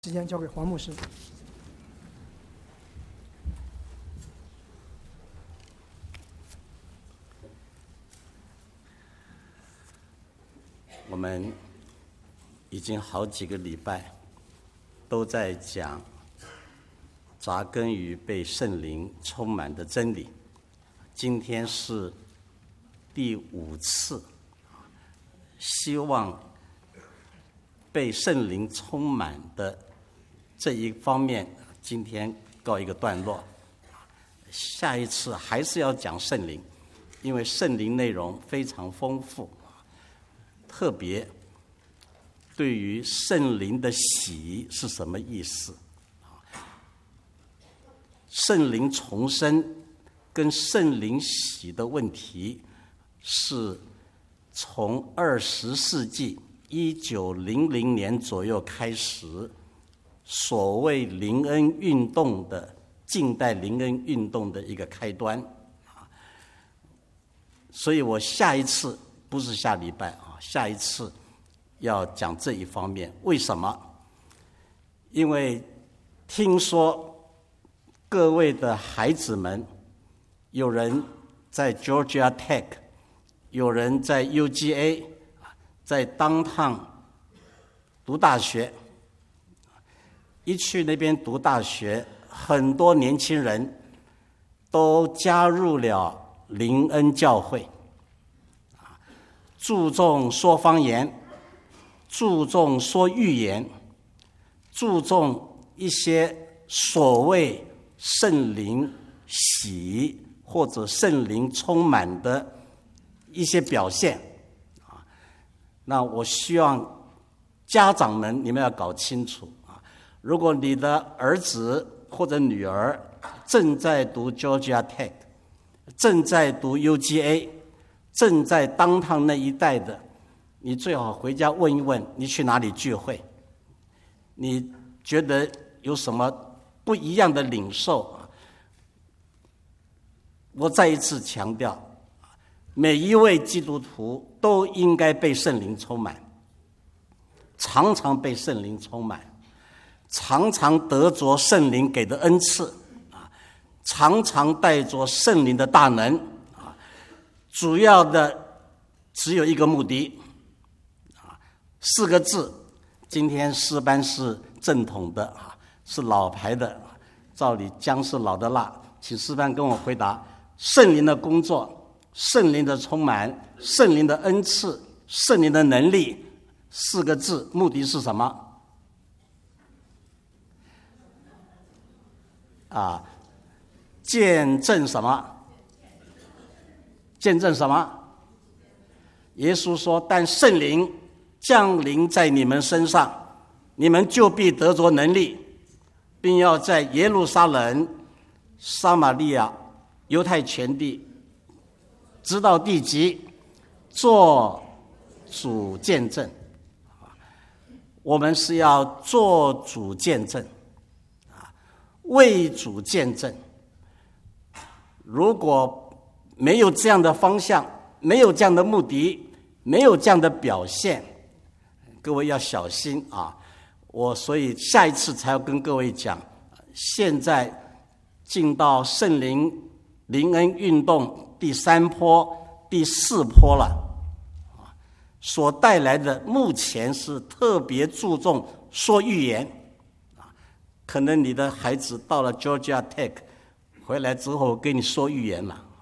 时间交给黄牧师。 我们已经好几个礼拜都在讲扎根于被圣灵充满的真理，今天是第5次，希望被圣灵充满的这一方面今天告一个段落。下一次还是要讲圣灵，因为圣灵内容非常丰富，特别对于圣灵的喜是什么意思，圣灵重生跟圣灵喜的问题是从20世纪1900年左右开始，所谓灵恩运动的近代灵恩运动的一个开端。所以我下一次不是下礼拜下一次要讲这一方面。为什么？因为听说各位的孩子们，有人在 Georgia Tech， 有人在 UGA， 在 Downtown 读大学。一去那边读大学，很多年轻人都加入了灵恩教会，注重说方言，注重说预言，注重一些所谓圣灵喜或者圣灵充满的一些表现。那我希望家长们你们要搞清楚，如果你的儿子或者女儿正在读 Georgia Tech， 正在读 UGA， 正在Downtown那一带的，你最好回家问一问，你去哪里聚会？你觉得有什么不一样的领受？我再一次强调，每一位基督徒都应该被圣灵充满，常常被圣灵充满，常常得着圣灵给的恩赐，常常带着圣灵的大能。主要的只有一个目的，4个字。今天诗班是正统的，是老牌的，照理姜是老的辣，请诗班跟我回答：圣灵的工作，圣灵的充满，圣灵的恩赐，圣灵的能力，4个字，目的是什么？见证什么？见证什么？耶稣说：但圣灵降临在你们身上，你们就必得着能力，并要在耶路撒冷、撒玛利亚、犹太全地，直到地极，做主见证。我们是要做主见证，为主见证。如果没有这样的方向，没有这样的目的，没有这样的表现，各位要小心啊！我所以下一次才要跟各位讲，现在进到圣灵灵恩运动第3波、第4波了，所带来的目前是特别注重说预言。可能你的孩子到了 Georgia Tech 回来之后跟你说预言了，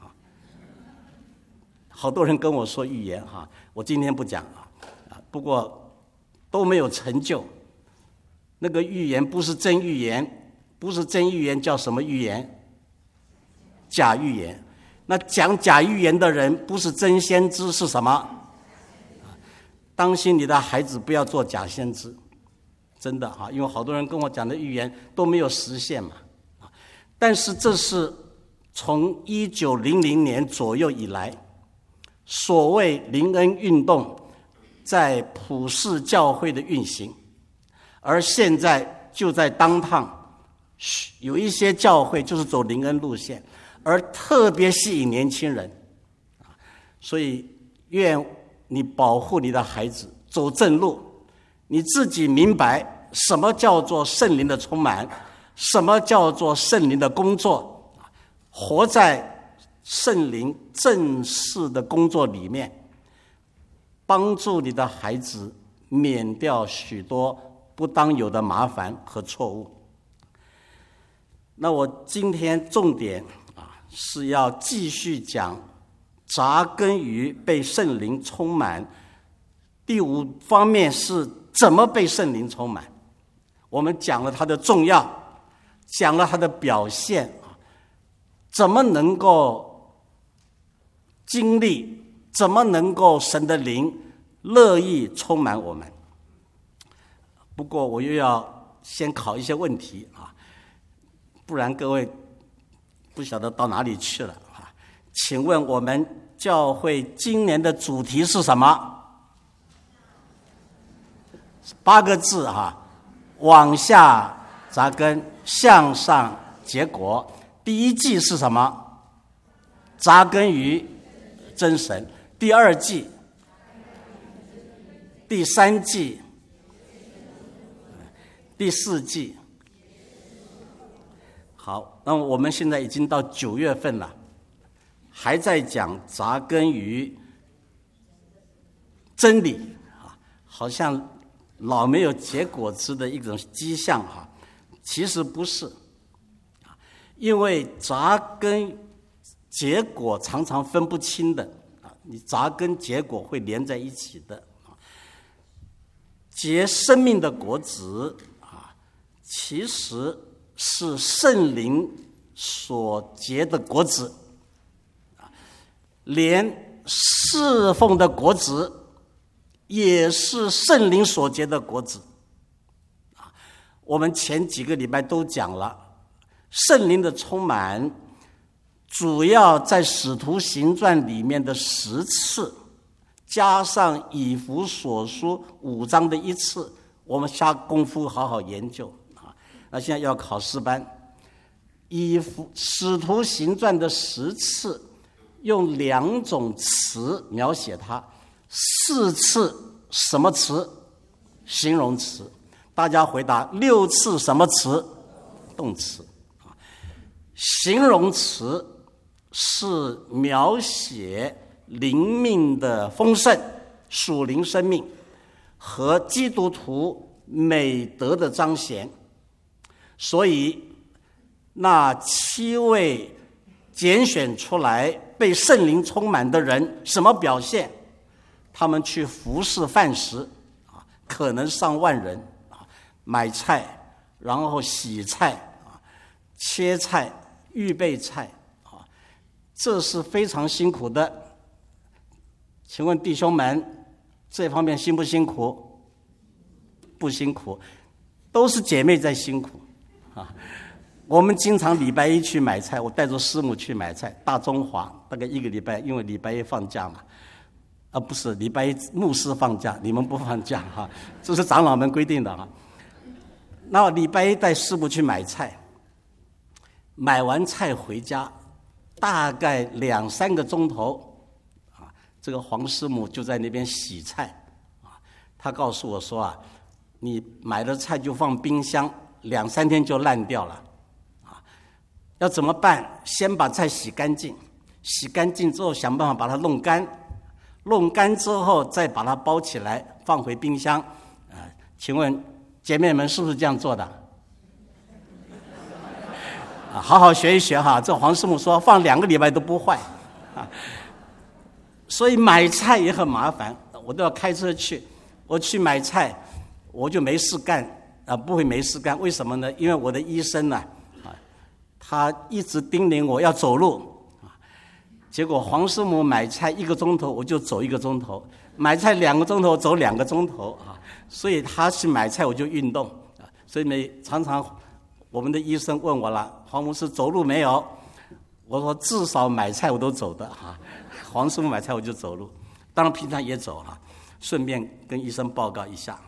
好多人跟我说预言，我今天不讲，不过都没有成就。那个预言不是真预言，不是真预言叫什么预言？假预言。那讲假预言的人不是真先知是什么？当心你的孩子不要做假先知，真的，因为好多人跟我讲的预言都没有实现嘛。但是这是从1900年左右以来，所谓灵恩运动在普世教会的运行，而现在就在Downtown有一些教会就是走灵恩路线，而特别吸引年轻人。所以愿你保护你的孩子，走正路，你自己明白什么叫做圣灵的充满，什么叫做圣灵的工作，活在圣灵正式的工作里面，帮助你的孩子免掉许多不当有的麻烦和错误。那我今天重点是要继续讲扎根于被圣灵充满。第5方面是怎么被圣灵充满。我们讲了它的重要，讲了它的表现，怎么能够经历，怎么能够神的灵乐意充满我们。不过我又要先考一些问题不然各位不晓得到哪里去了请问我们教会今年的主题是什么？8个字往下扎根，向上结果。第1季是什么？扎根于真神。第2季、第3季、第4季。好，那么我们现在已经到9月份了，还在讲扎根于真理好像老没有结果子的一种迹象其实不是，因为扎根结果常常分不清的你扎根结果会连在一起的结生命的果子其实是圣灵所结的果子，连侍奉的果子也是圣灵所结的果子。我们前几个礼拜都讲了，圣灵的充满主要在使徒行传里面的10次，加上以弗所书5章的1次，我们下功夫好好研究那现在要考试班，使徒行传的10次用2种词描写它，4次什么词？形容词。大家回答6次什么词？动词。形容词是描写灵命的丰盛、属灵生命和基督徒美德的彰显。所以那7位拣选出来被圣灵充满的人什么表现？他们去服侍饭食可能上万人买菜，然后洗菜切菜、预备菜这是非常辛苦的。请问弟兄们，这方面辛不辛苦？不辛苦，都是姐妹在辛苦我们经常礼拜1去买菜，我带着师母去买菜，大中华大概1个礼拜，因为礼拜1放假嘛。不是礼拜1牧师放假，你们不放假这是长老们规定的那礼拜1带师母去买菜，买完菜回家大概2-3个钟头这个黄师母就在那边洗菜她告诉我说你买的菜就放冰箱2-3天就烂掉了要怎么办？先把菜洗干净，洗干净之后想办法把它弄干，弄干之后再把它包起来放回冰箱请问姐妹们是不是这样做的？好好学一学这黄师母说放2个礼拜都不坏所以买菜也很麻烦，我都要开车去，我去买菜我就没事干不会没事干，为什么呢？因为我的医生他一直叮咛我要走路结果黄师母买菜1个钟头我就走1个钟头，买菜2个钟头走2个钟头所以他去买菜我就运动所以常常我们的医生问我了，黄牧师走路没有？我说至少买菜我都走的黄师母买菜我就走路，当然平常也走顺便跟医生报告一下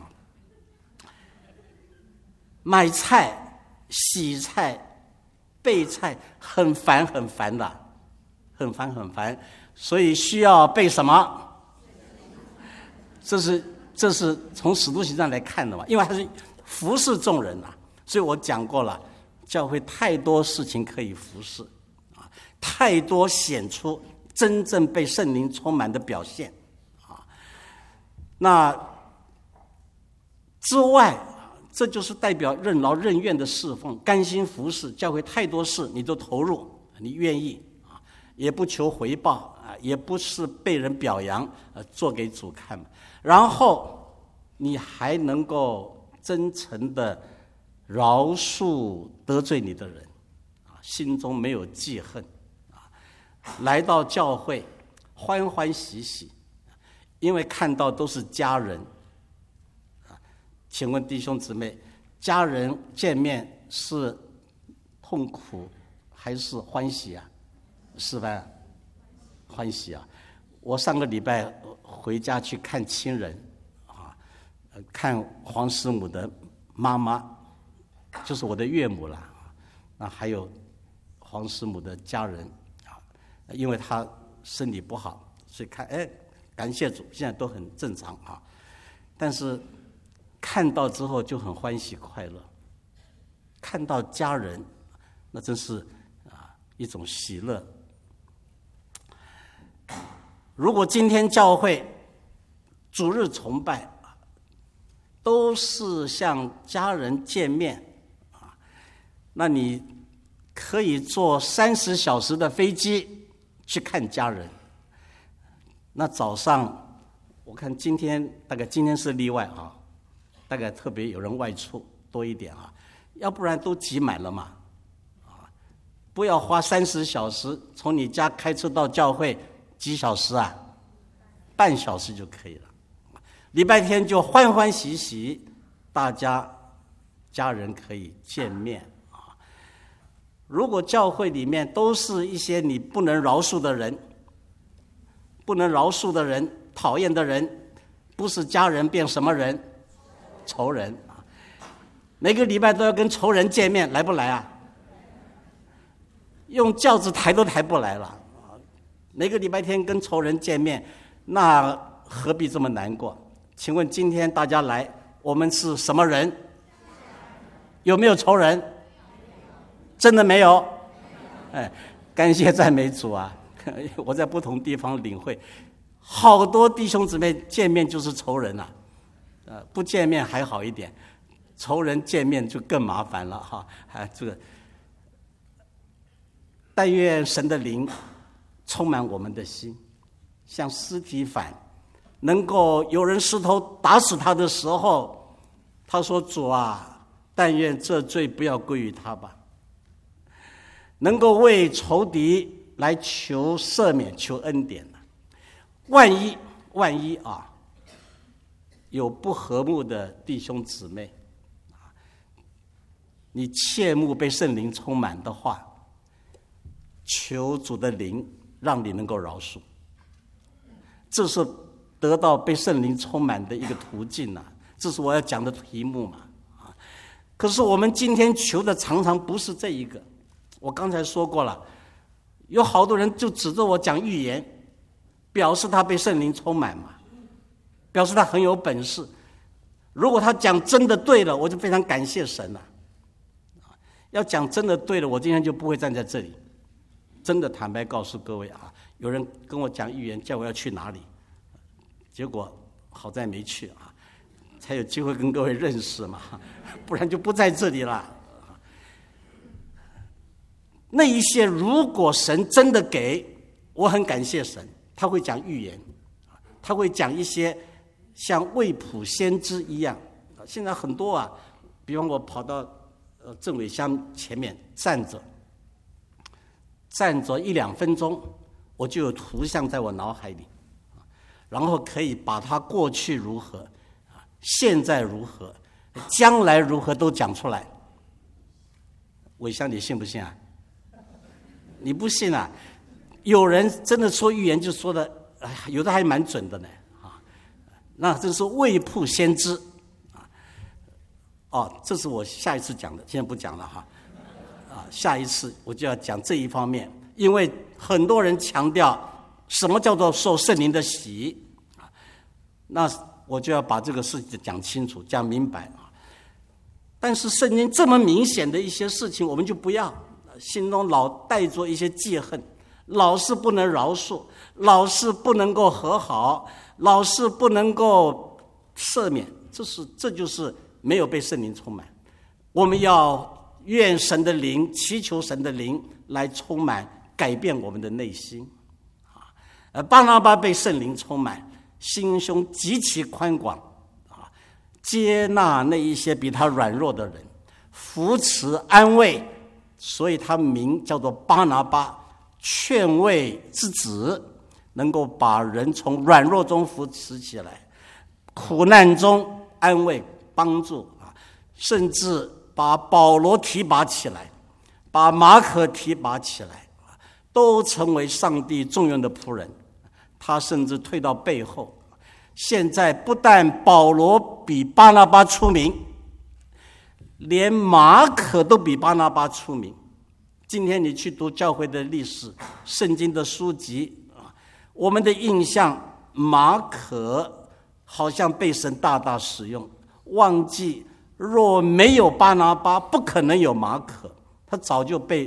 买菜、洗菜、备菜很烦的，很烦，所以需要备什么？这是从使徒行传来看的嘛，因为它是服侍众人啊。所以我讲过了，教会太多事情可以服侍啊，太多显出真正被圣灵充满的表现啊。那之外，这就是代表任劳任怨的侍奉，甘心服侍。教会太多事你都投入，你愿意啊，也不求回报啊，也不是被人表扬，做给主看嘛。然后你还能够真诚的饶恕得罪你的人啊，心中没有记恨啊，来到教会欢欢喜喜，因为看到都是家人。请问弟兄姊妹，家人见面是痛苦还是欢喜啊？是吧？欢喜啊！我上个礼拜回家去看亲人啊，看黄师母的妈妈，就是我的岳母了。那还有黄师母的家人啊，因为她身体不好，所以感谢主，现在都很正常啊。但是看到之后就很欢喜快乐，看到家人，那真是一种喜乐。如果今天教会主日崇拜都是向家人见面啊，那你可以坐30小时的飞机去看家人。那早上我看今天是例外啊，大概特别有人外出多一点啊，要不然都挤满了嘛。不要花30小时，从你家开车到教会几小时啊？半小时就可以了。礼拜天就欢欢喜喜，大家人可以见面啊。如果教会里面都是一些你不能饶恕的人，讨厌的人，不是家人变什么人？仇人啊！每个礼拜都要跟仇人见面，来不来啊？用轿子抬都抬不来了。每个礼拜天跟仇人见面，那何必这么难过？请问今天大家来，我们是什么人？有没有仇人？真的没有？感谢赞美主啊！我在不同地方领会，好多弟兄姊妹见面就是仇人啊。不见面还好一点，仇人见面就更麻烦了哈。这个，但愿神的灵充满我们的心，像司提反，能够有人石头打死他的时候，他说：“主啊，但愿这罪不要归于他吧。”能够为仇敌来求赦免、求恩典的。万一啊！有不和睦的弟兄姊妹，你切慕被圣灵充满的话，求主的灵让你能够饶恕，这是得到被圣灵充满的一个途径啊！这是我要讲的题目嘛啊！可是我们今天求的常常不是这一个。我刚才说过了，有好多人就指着我讲预言，表示他被圣灵充满嘛。表示他很有本事。如果他讲真的对了，我就非常感谢神了。要讲真的对了，我今天就不会站在这里。真的坦白告诉各位啊，有人跟我讲预言，叫我要去哪里，结果好在没去啊，才有机会跟各位认识嘛，不然就不在这里了。那一些如果神真的给，我很感谢神，他会讲预言，他会讲一些像未卜先知一样。现在很多啊，比方我跑到郑伟香前面站着1-2分钟，我就有图像在我脑海里，然后可以把他过去如何，现在如何，将来如何都讲出来。伟香，你信不信啊？你不信啊？有人真的说预言就说的，有的还蛮准的呢啊。那这是未卜先知啊。哦，这是我下一次讲的，现在不讲了哈。下一次我就要讲这一方面，因为很多人强调什么叫做受圣灵的洗啊，那我就要把这个事情讲清楚、讲明白啊。 但是圣经这么明显的一些事情，我们就不要，心中老带着一些记恨，老是不能饶恕，老是不能够和好，老是不能够赦免，这就是没有被圣灵充满。我们要愿神的灵，祈求神的灵来充满改变我们的内心。巴拿巴被圣灵充满，心胸极其宽广，接纳那一些比他软弱的人，扶持安慰，所以他名叫做巴拿巴，劝慰之子，能够把人从软弱中扶持起来，苦难中安慰帮助，甚至把保罗提拔起来，把马可提拔起来，都成为上帝重用的仆人。他甚至退到背后，现在不但保罗比巴拿巴出名，连马可都比巴拿巴出名。今天你去读教会的历史，圣经的书籍，我们的印象马可好像被神大大使用，忘记若没有巴拿巴，不可能有马可，他早就被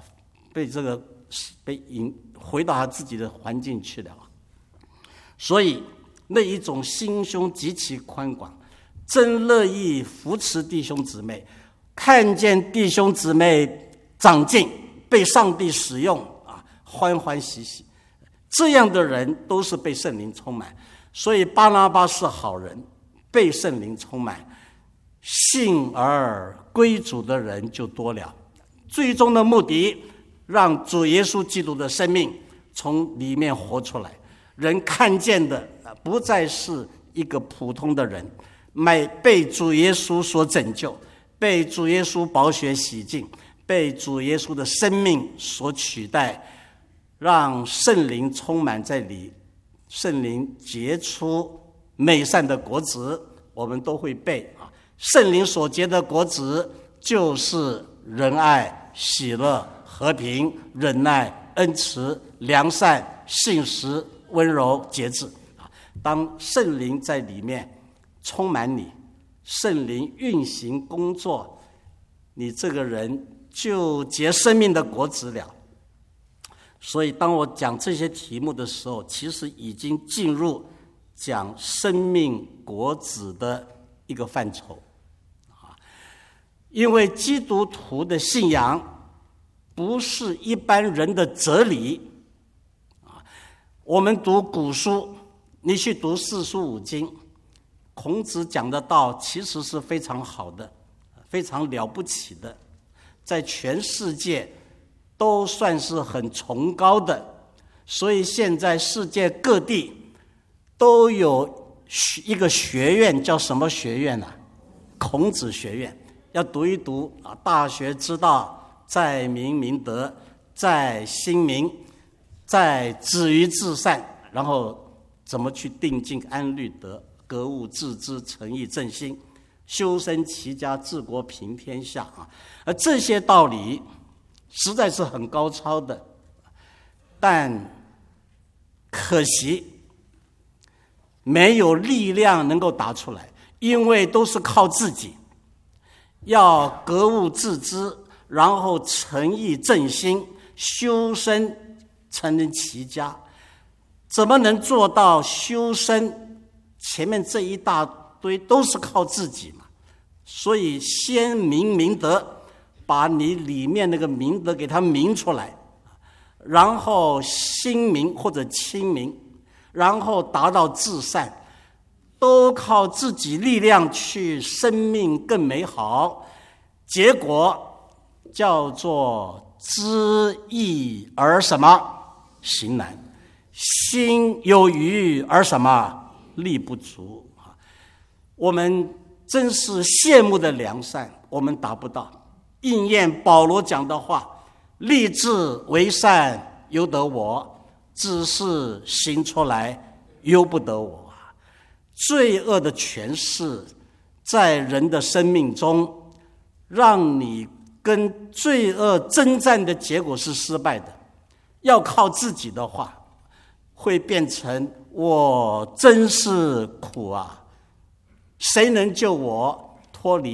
回到他自己的环境去了。所以那一种心胸极其宽广，真乐意扶持弟兄姊妹，看见弟兄姊妹长进，被上帝使用，欢欢喜喜，这样的人都是被圣灵充满。所以巴拿巴是好人，被圣灵充满，信而归主的人就多了。最终的目的，让主耶稣基督的生命从里面活出来，人看见的不再是一个普通的人，被主耶稣所拯救，被主耶稣宝血洗净，被主耶稣的生命所取代，让圣灵充满在里，圣灵结出美善的果子，我们都会背。圣灵所结的果子就是仁爱、喜乐、和平、忍耐、恩慈、良善、信实、温柔、节制。当圣灵在里面充满你，圣灵运行工作，你这个人就结生命的果子了。所以当我讲这些题目的时候，其实已经进入讲生命果子的一个范畴。因为基督徒的信仰不是一般人的哲理。我们读古书，你去读四书五经，孔子讲的道其实是非常好的，非常了不起的，在全世界都算是很崇高的。所以现在世界各地都有一个学院，叫什么学院呢？孔子学院。要读一读大学之道，在明明德，在亲民，在止于至善，然后怎么去定静安律德，格物致知，诚意正心，修身齐家治国平天下而这些道理实在是很高超的，但可惜没有力量能够打出来，因为都是靠自己。要格物致知，然后诚意正心，修身才能齐家。怎么能做到修身？前面这一大堆都是靠自己嘛。所以先明德，把你里面那个明德给它明出来，然后心明或者亲民，然后达到至善，都靠自己力量去生命更美好，结果叫做知易而什么行难，心有余而什么力不足。我们真是羡慕的良善，我们达不到。应验保罗讲的话，立志为善由得我，只是行出来由不得我。罪恶的权势在人的生命中，让你跟罪恶征战的结果是失败的。要靠自己的话，会变成我真是苦啊！谁能救我脱离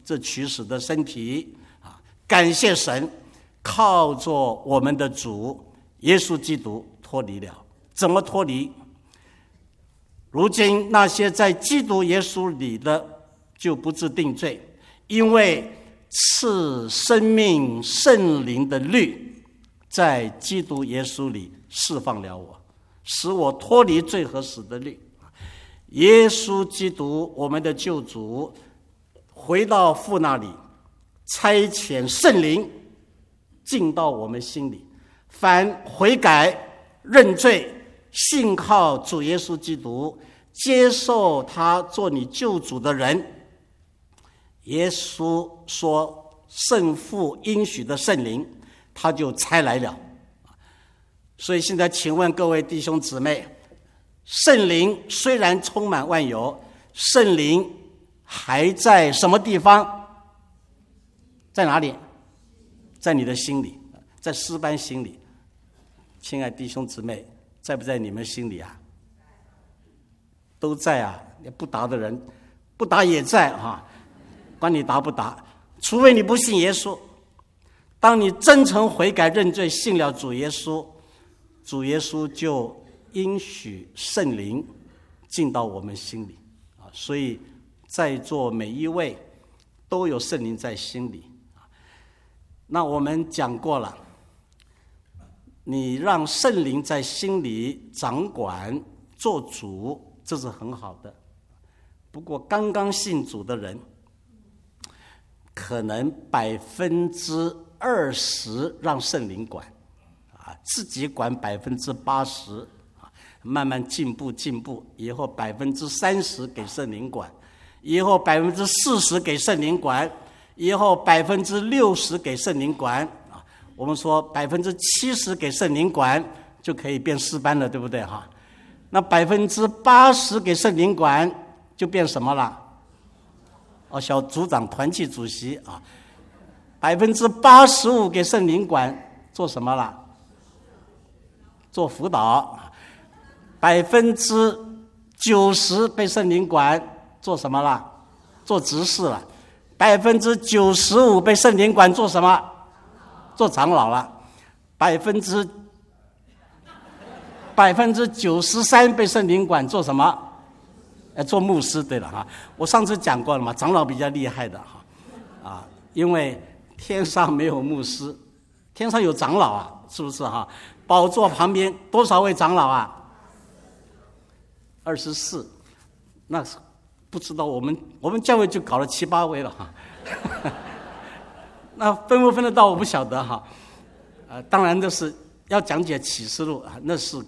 这取死的身体啊！感谢神，靠着我们的主耶稣基督脱离了。怎么脱离？如今那些在基督耶稣里的就不致定罪，因为赐生命圣灵的律在基督耶稣里释放了我，使我脱离罪和死的律。耶稣基督我们的救主回到父那里，差遣圣灵进到我们心里，凡悔改认罪信靠主耶稣基督，接受他做你救主的人，耶稣说圣父应许的圣灵他就差来了。所以现在请问各位弟兄姊妹，圣灵虽然充满万有，圣灵还在什么地方？在哪里？在你的心里，在诗班心里。亲爱弟兄姊妹，在不在你们心里啊？都在啊！不答的人，不答也在啊，管你答不答。除非你不信耶稣。当你真诚悔改认罪，信了主耶稣，主耶稣就应许圣灵进到我们心里啊！所以在座每一位都有圣灵在心里。那我们讲过了，你让圣灵在心里掌管做主，这是很好的。不过刚刚信主的人，可能20%让圣灵管啊，自己管80%啊，慢慢进步，以后30%给圣灵管，以后40%给圣灵管，以后60%给圣灵管啊。我们说70%给圣灵管就可以变诗班了，对不对哈？那80%给圣灵管就变什么了？小组长、团契主席啊。85%给圣灵管做什么了？做辅导。90%被圣灵管做什么了？做执事了。95%被圣灵管做什么？做长老了。93%被圣灵管做什么？做牧师。对了哈，我上次讲过了嘛，长老比较厉害的哈啊，因为天上没有牧师，天上有长老啊，是不是哈？宝座旁边多少位长老啊？24。那不知道我们教会就搞了7、8位了哈。那分不分得到我不晓得哈。当然这是要讲解启示录啊，那是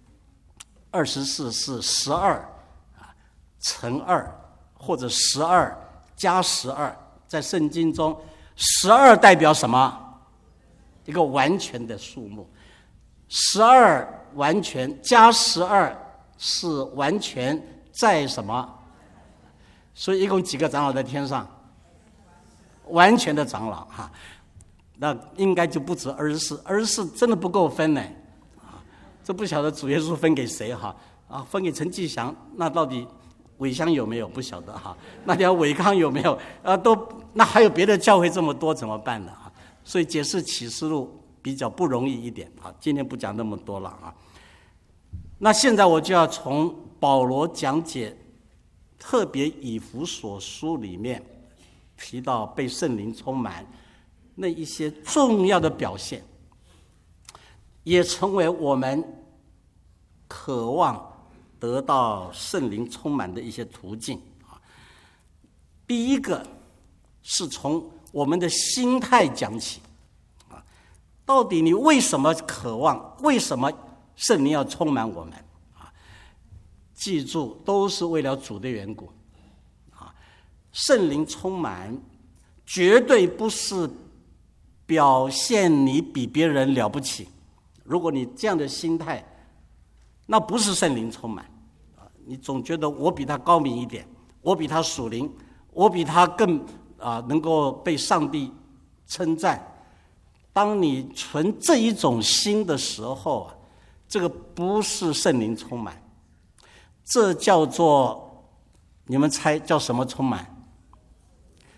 24是12乘2，或者12加12，在圣经中12代表什么？一个完全的数目。12完全加12是完全在什么？所以一共几个长老在天上？完全的长老哈，那应该就不止24真的不够分呢啊！这不晓得主耶稣分给谁哈啊？分给陈继祥，那到底伟香有没有？不晓得哈。那条伟康有没有？那还有别的教会这么多怎么办呢？啊，所以解释启示录比较不容易一点啊。今天不讲那么多了啊。那现在我就要从保罗讲解特别以弗所书里面提到被圣灵充满那一些重要的表现，也成为我们渴望得到圣灵充满的一些途径啊。第一个是从我们的心态讲起啊，到底你为什么渴望？为什么圣灵要充满我们啊？记住，都是为了主的缘故啊。圣灵充满绝对不是表现你比别人了不起。如果你这样的心态，那不是圣灵充满啊！你总觉得我比他高明一点，我比他属灵，我比他更能够被上帝称赞。当你存这一种心的时候啊，这个不是圣灵充满，这叫做，你们猜叫什么充满？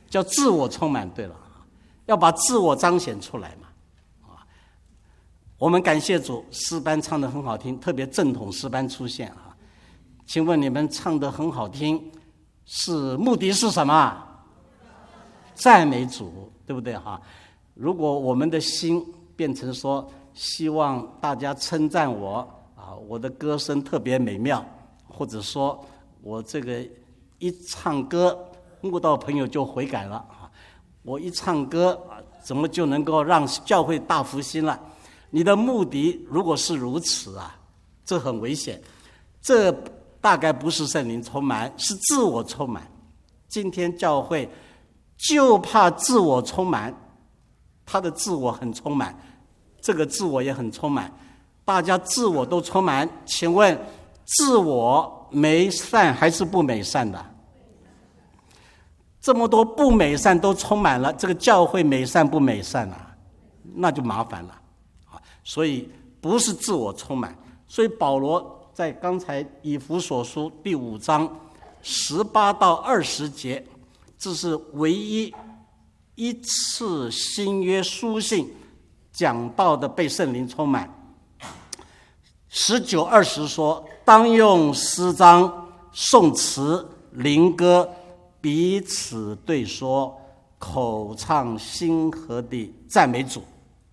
叫自我充满。对了，要把自我彰显出来嘛。我们感谢主，诗班唱得很好听，特别正统诗班出现啊。请问你们唱得很好听，目的是什么？赞美主，对不对哈？如果我们的心变成说希望大家称赞我啊，我的歌声特别美妙，或者说我这个一唱歌，慕道朋友就悔改了啊，我一唱歌啊，怎么就能够让教会大复兴了？你的目的如果是如此啊，这很危险，这大概不是圣灵充满，是自我充满。今天教会就怕自我充满，他的自我很充满，这个自我也很充满，大家自我都充满，请问自我美善还是不美善的？这么多不美善都充满了，这个教会美善不美善啊？那就麻烦了。所以不是自我充满，所以保罗在刚才以弗所书第5章18到20节，这是唯一一次新约书信讲到的被圣灵充满。19、20说，当用诗章、颂词、灵歌彼此对说，口唱心和地赞美主。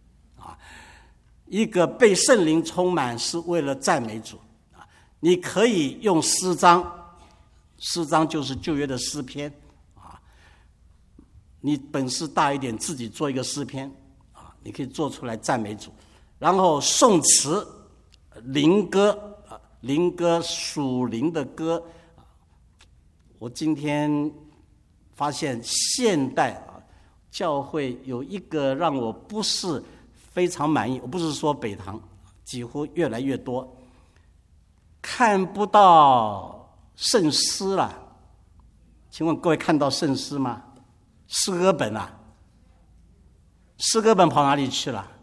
一个被圣灵充满是为了赞美主啊！你可以用诗章，诗章就是旧约的诗篇啊。你本事大一点，自己做一个诗篇啊，你可以做出来赞美主。然后颂词、灵歌啊，灵歌属灵的歌。我今天发现现代啊，教会有一个让我不是非常满意，我不是说北堂，几乎越来越多看不到圣诗了。请问各位看到圣诗吗？诗歌本啊，诗歌本跑哪里去了？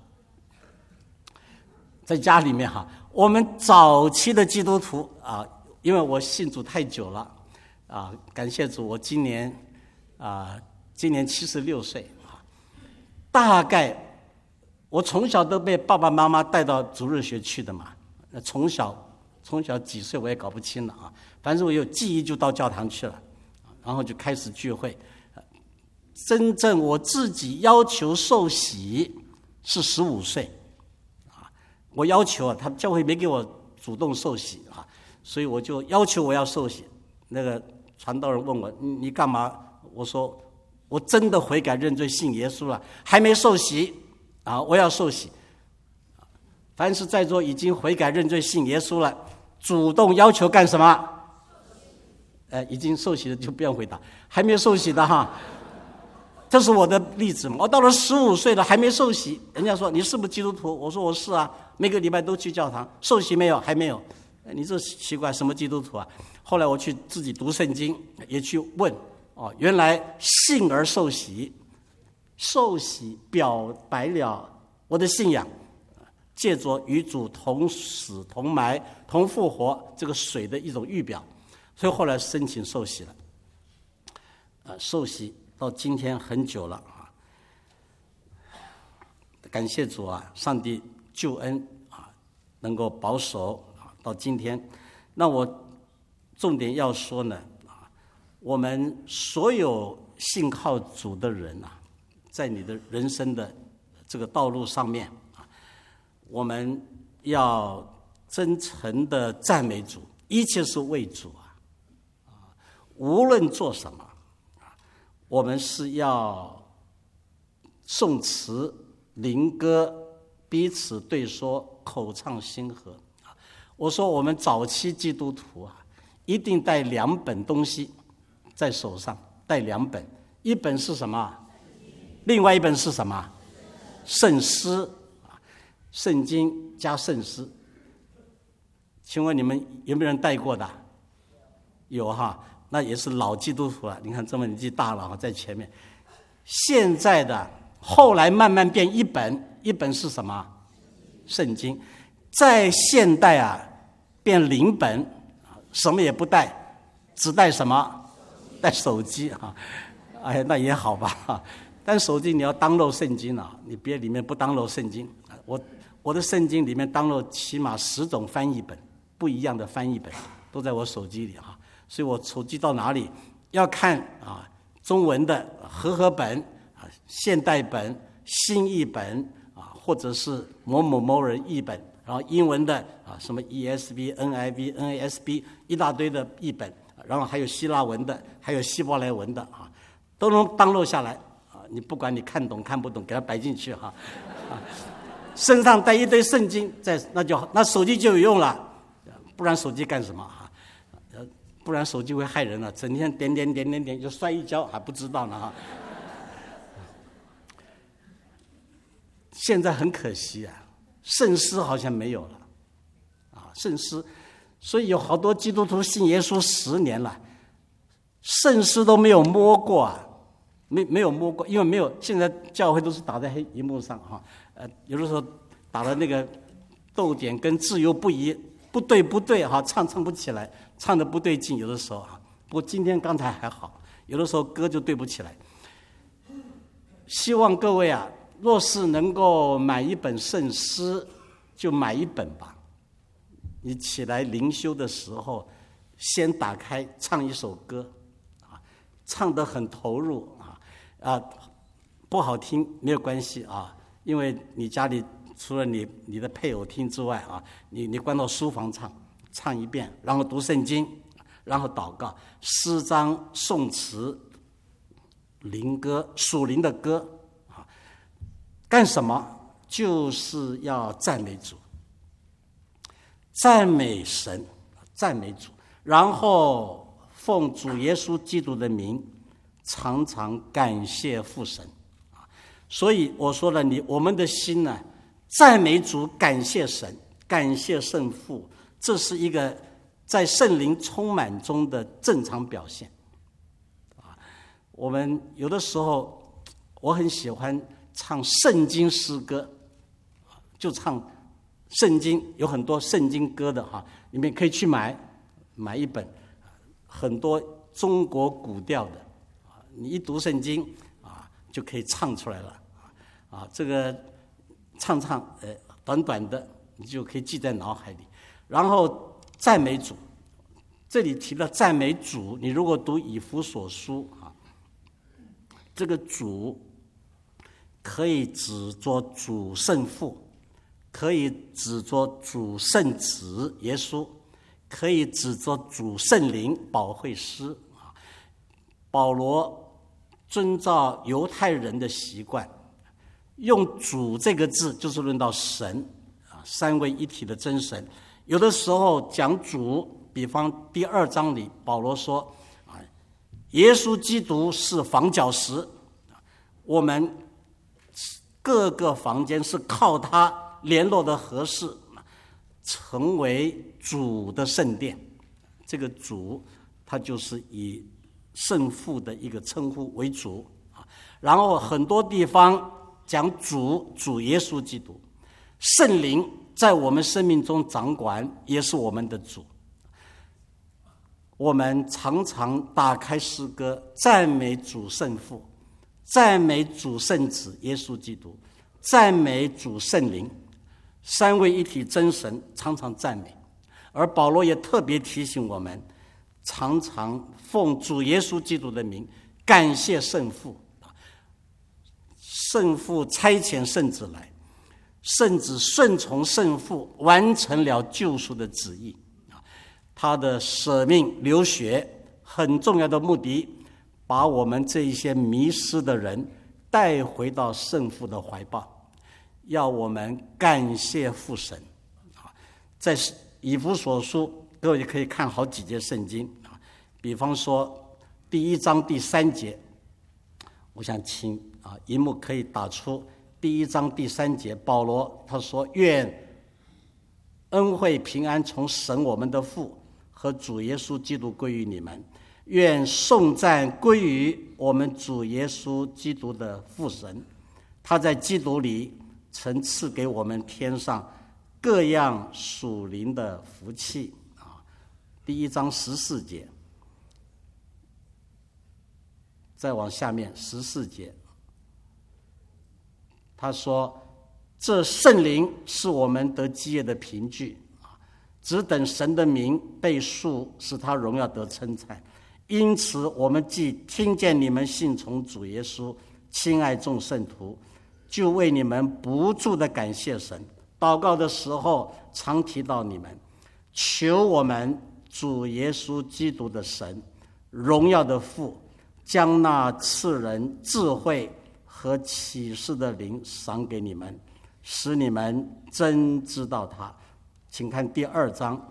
在家里面哈。我们早期的基督徒啊，因为我信主太久了啊，感谢主，我今年76岁啊，大概。我从小都被爸爸妈妈带到主日学去的嘛，从小几岁我也搞不清了啊，反正我有记忆就到教堂去了，然后就开始聚会。真正我自己要求受洗是15岁啊，我要求啊，他教会没给我主动受洗啊，所以我就要求我要受洗。那个传道人问我你干嘛？我说我真的悔改认罪信耶稣了，还没受洗。啊，我要受洗。凡是在座已经悔改认罪信耶稣了，主动要求干什么？已经受洗的就不用回答，还没受洗的哈，这是我的例子嘛。我到了15岁了还没受洗，人家说你是不是基督徒？我说我是啊，每个礼拜都去教堂。受洗没有？还没有。你这奇怪，什么基督徒啊？后来我去自己读圣经，也去问哦，原来信而受洗。受洗表白了我的信仰，借着与主同死同埋同复活这个水的一种预表，所以后来申请受洗了。受洗到今天很久了啊，感谢主啊，上帝救恩啊，能够保守啊到今天。那我重点要说呢啊，我们所有信靠主的人啊，在你的人生的这个道路上面啊，我们要真诚的赞美主，一切是为主啊！无论做什么啊，我们是要颂词、灵歌彼此对说，口唱心和啊。我说我们早期基督徒啊，一定带2本东西在手上，带2本，一本是什么？另外一本是什么？圣诗，圣经加圣诗。请问你们有没有人带过的？有哈，那也是老基督徒了。你看这么年纪大了，在前面。现在的后来慢慢变一本，一本是什么？圣经。在现代啊，变0本，什么也不带，只带什么？带手机啊。 哎，那也好吧。但手机你要download圣经啊，你别里面不download圣经。我的圣经里面download起码10种翻译本，不一样的翻译本都在我手机里哈。所以我手机到哪里要看啊，中文的和合本啊、现代本、新译本啊，或者是某某某人译本，然后英文的啊，什么 ESV、NIV、NASB 一大堆的译本，然后还有希腊文的，还有希伯来文的啊，都能download下来啊。你不管你看懂看不懂，给它摆进去哈。身上带一堆圣经，那手机就有用了，不然手机干什么哈？不然手机会害人了，整天点就摔一跤还不知道呢哈。现在很可惜啊，圣诗好像没有了啊，圣诗，所以有好多基督徒信耶稣10年了，圣诗都没有摸过啊，没有摸过，因为没有，现在教会都是打在黑荧幕上哈，有的时候打的那个逗点跟字又不一，不对哈，唱不起来，唱的不对劲，有的时候哈。不过刚才还好，有的时候歌就对不起来。希望各位啊，若是能够买一本圣诗，就买一本吧。你起来灵修的时候，先打开唱一首歌，啊，唱得很投入啊，不好听没有关系啊，因为你家里除了你的配偶听之外啊，你关到书房唱一遍，然后读圣经，然后祷告，诗章、颂词、灵歌、属灵的歌啊，干什么？就是要赞美主，赞美神，赞美主，然后奉主耶稣基督的名，常常感谢父神啊。所以我说了，我们的心呢，赞美主，感谢神，感谢圣父，这是一个在圣灵充满中的正常表现啊。我们有的时候，我很喜欢唱圣经诗歌，就唱圣经，有很多圣经歌的哈，你们可以去买一本，很多中国古调的啊，你一读圣经啊，就可以唱出来了啊，这个唱短短的，你就可以记在脑海里。然后赞美主，这里提到赞美主，你如果读以弗所书啊，这个主可以指作主圣父，可以指作主圣子耶稣，可以指作主圣灵保惠师啊。保罗遵照犹太人的习惯，用主这个字就是论到神啊，三位一体的真神。有的时候讲主，比方第2章里保罗说啊，耶稣基督是房角石，我们各个房间是靠他联络的合适，成为主的圣殿。这个主他就是以圣父的一个称呼为主啊。然后很多地方讲主耶稣基督，圣灵在我们生命中掌管，也是我们的主。我们常常打开诗歌，赞美主圣父，赞美主圣子耶稣基督，赞美主圣灵，三位一体真神常常赞美。而保罗也特别提醒我们，常常奉主耶稣基督的名，感谢圣父。圣父差遣圣子来，圣子顺从圣父，完成了救赎的旨意。他的舍命流血很重要的目的，把我们这一些迷失的人带回到圣父的怀抱，要我们感谢父神。在以弗所书，各位可以看好几节圣经啊，比方说第1章第3节，我想请荧幕可以打出第1章第3节，保罗他说：愿恩惠平安从神我们的父和主耶稣基督归于你们，愿颂赞归于我们主耶稣基督的父神，他在基督里曾赐给我们天上各样属灵的福气啊。第1章14节， 再往下面14节，他说：“这圣灵是我们得基业的凭据，只等神的名被述，使他荣耀得称赞。因此，我们既听见你们信从主耶稣，亲爱众圣徒，就为你们不住的感谢神。祷告的时候，常提到你们，求我们主耶稣基督的神，荣耀的父，将那赐人智慧和启示的灵赏给你们，使你们真知道他。”请看第2章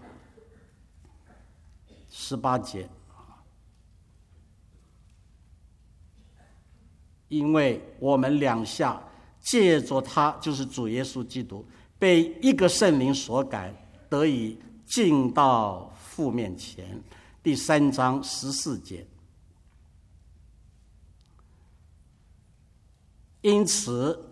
18节。因为我们两下借着他，就是主耶稣基督，被一个圣灵所感，得以进到父面前。第3章14节。因此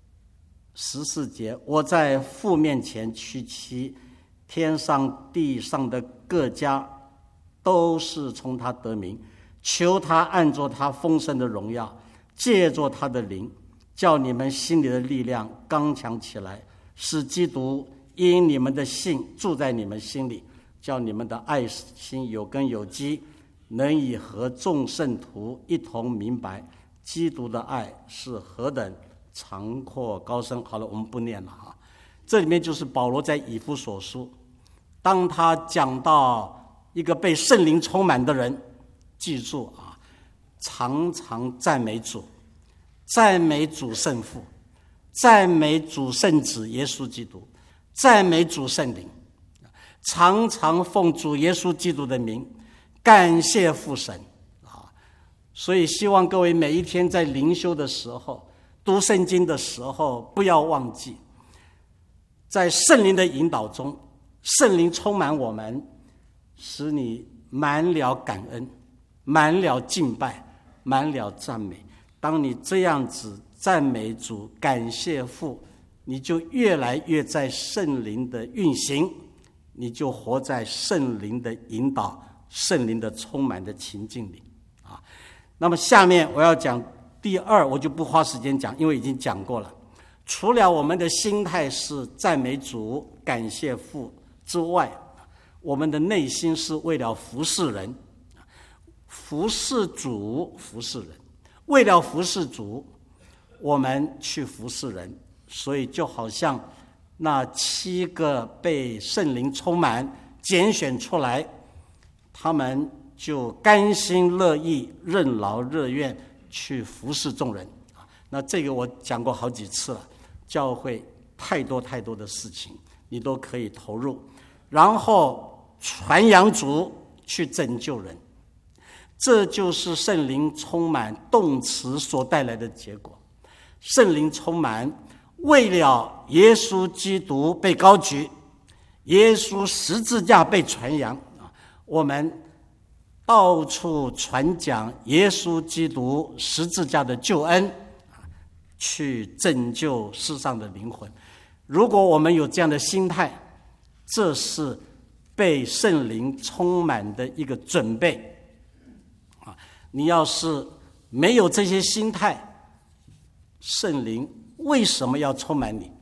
14节，我在父面前屈膝，天上地上的各家都是从他得名，求他按着他丰盛的荣耀，借着他的灵，叫你们心里的力量刚强起来，使基督因你们的信住在你们心里，叫你们的爱心有根有基，能以和众圣徒一同明白基督的爱是何等长阔高深。好了，我们不念了哈。这里面就是保罗在以弗所书，当他讲到一个被圣灵充满的人，记住啊，常常赞美主，赞美主圣父，赞美主圣子耶稣基督，赞美主圣灵，常常奉主耶稣基督的名感谢父神啊！所以希望各位每一天在灵修的时候，读圣经的时候，不要忘记，在圣灵的引导中，圣灵充满我们，使你满了感恩，满了敬拜，满了赞美。当你这样子赞美主，感谢父，你就越来越在圣灵的运行，你就活在圣灵的引导、圣灵的充满的情境里啊。那么下面我要讲第2，我就不花时间讲，因为已经讲过了。除了我们的心态是赞美主、感谢父之外，我们的内心是为了服侍人，服侍主，服侍人。为了服侍主，我们去服侍人，所以就好像那7个被圣灵充满、拣选出来，他们就甘心乐意、任劳任怨去服侍众人。那这个我讲过好几次了，教会太多太多的事情，你都可以投入，然后传扬主，去拯救人。这就是圣灵充满动词所带来的结果。圣灵充满，为了耶稣基督被高举，耶稣十字架被传扬，我们到处传讲耶稣基督十字架的救恩，去拯救世上的灵魂。如果我们有这样的心态，这是被圣灵充满的一个准备。你要是没有这些心态，圣灵为什么要充满你？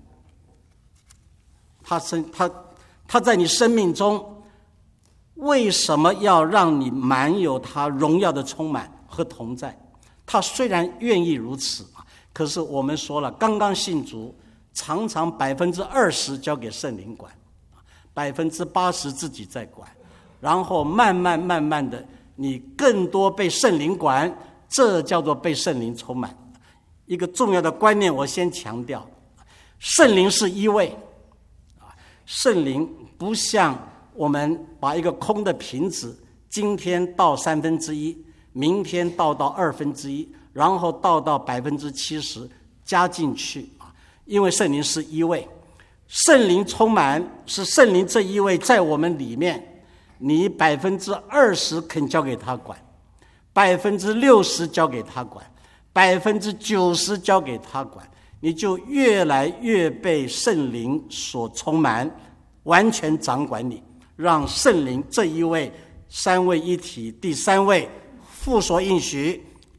他在你生命中为什么要让你满有他荣耀的充满和同在？他虽然愿意如此，可是我们说了，刚刚信主，常常20%交给圣灵管，80%自己在管，然后慢慢的，你更多被圣灵管，这叫做被圣灵充满。一个重要的观念，我先强调，圣灵是一位，圣灵不像我们把一个空的瓶子，今天倒1/3，明天倒到1/2，然后倒到70%加进去，因为圣灵是一位，圣灵充满是圣灵这一位在我们里面。你20%肯交给他管，60%交给他管，90%交给他管，你就越来越被圣灵所充满，完全掌管你，让圣灵这一位三位一体第三位父所应许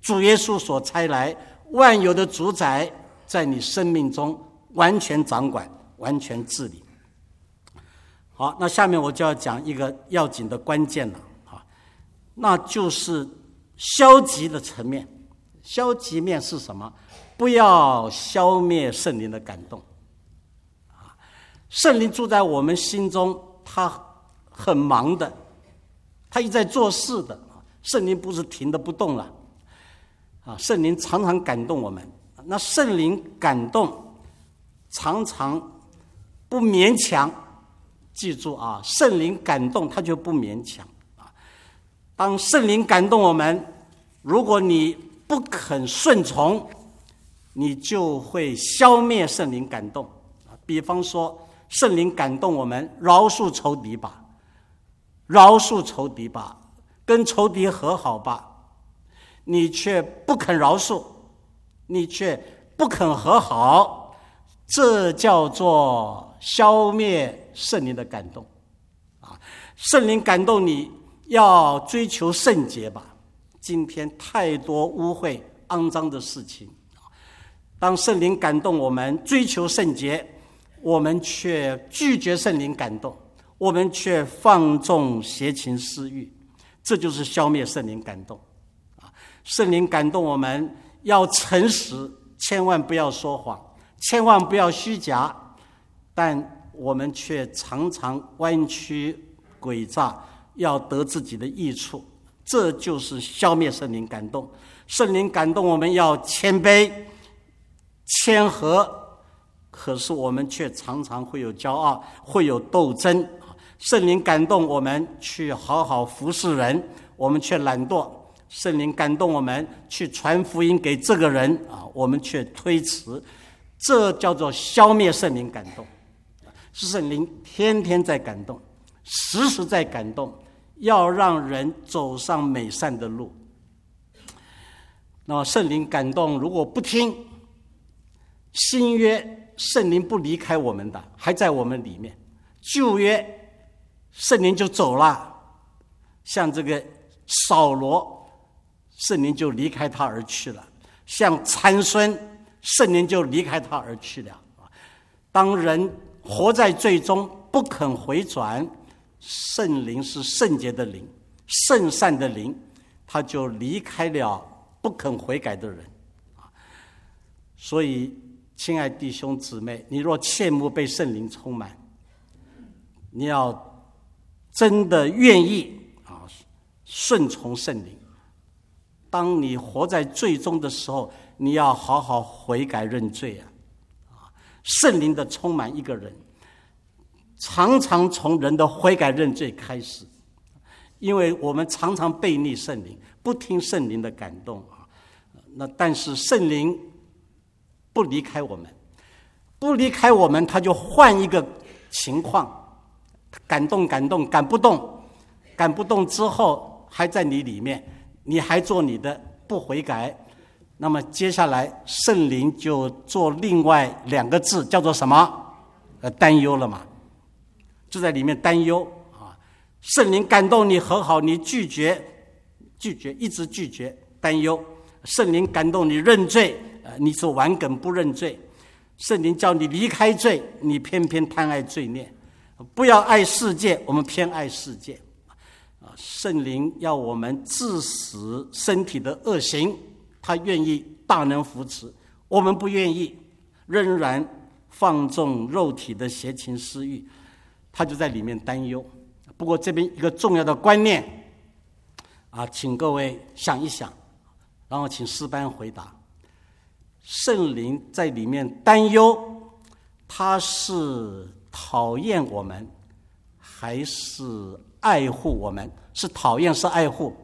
主耶稣所差来万有的主宰，在你生命中完全掌管，完全治理。好，那下面我就要讲一个要紧的关键了啊，那就是消极的层面。消极面是什么？不要消灭圣灵的感动啊！圣灵住在我们心中，他很忙的，他一直在做事的。圣灵不是停的不动了啊！圣灵常常感动我们。那圣灵感动常常不勉强，记住啊，圣灵感动他就不勉强啊。当圣灵感动我们，如果你不肯顺从，你就会消灭圣灵感动。比方说，圣灵感动我们，饶恕仇敌吧，饶恕仇敌吧，跟仇敌和好吧，你却不肯饶恕，你却不肯和好，这叫做消灭圣灵的感动啊！圣灵感动你要追求圣洁吧，今天太多污秽肮脏的事情，当圣灵感动我们追求圣洁，我们却拒绝圣灵感动，我们却放纵邪情私欲，这就是消灭圣灵感动啊！圣灵感动我们要诚实，千万不要说谎，千万不要虚假，但我们却常常弯曲诡诈，要得自己的益处，这就是消灭圣灵感动。圣灵感动我们要谦卑谦和，可是我们却常常会有骄傲，会有斗争。圣灵感动我们去好好服侍人，我们却懒惰；圣灵感动我们去传福音给这个人啊，我们却推迟，这叫做消灭圣灵感动。是圣灵天天在感动，时时在感动，要让人走上美善的路。那么圣灵感动如果不听，新约圣灵不离开我们的，还在我们里面；旧约圣灵就走了，像这个扫罗，圣灵就离开他而去了；像参孙，圣灵就离开他而去了。当人活在罪中不肯回转，圣灵是圣洁的灵，圣善的灵，他就离开了不肯悔改的人。所以亲爱弟兄姊妹，你若切慕被圣灵充满，你要真的愿意顺从圣灵。当你活在罪中的时候，你要好好悔改认罪啊！圣灵的充满一个人，常常从人的悔改认罪开始，因为我们常常背逆圣灵，不听圣灵的感动啊。那但是圣灵不离开我们，不离开我们，他就换一个情况，感动，赶不动，赶不动之后还在你里面，你还做你的，不悔改，那么接下来圣灵就做另外两个字，叫做什么？担忧了嘛，就在里面担忧啊。圣灵感动你和好，你拒绝，一直拒绝，担忧。圣灵感动你认罪，你是顽梗不认罪。圣灵叫你离开罪，你偏偏贪爱罪孽。不要爱世界，我们偏爱世界。圣灵要我们治死身体的恶行，他愿意大能扶持，我们不愿意，仍然放纵肉体的邪情私欲，他就在里面担忧。不过这边一个重要的观念请各位想一想，然后请诗班回答。圣灵在里面担忧，他是讨厌我们还是爱护我们？是讨厌是爱护？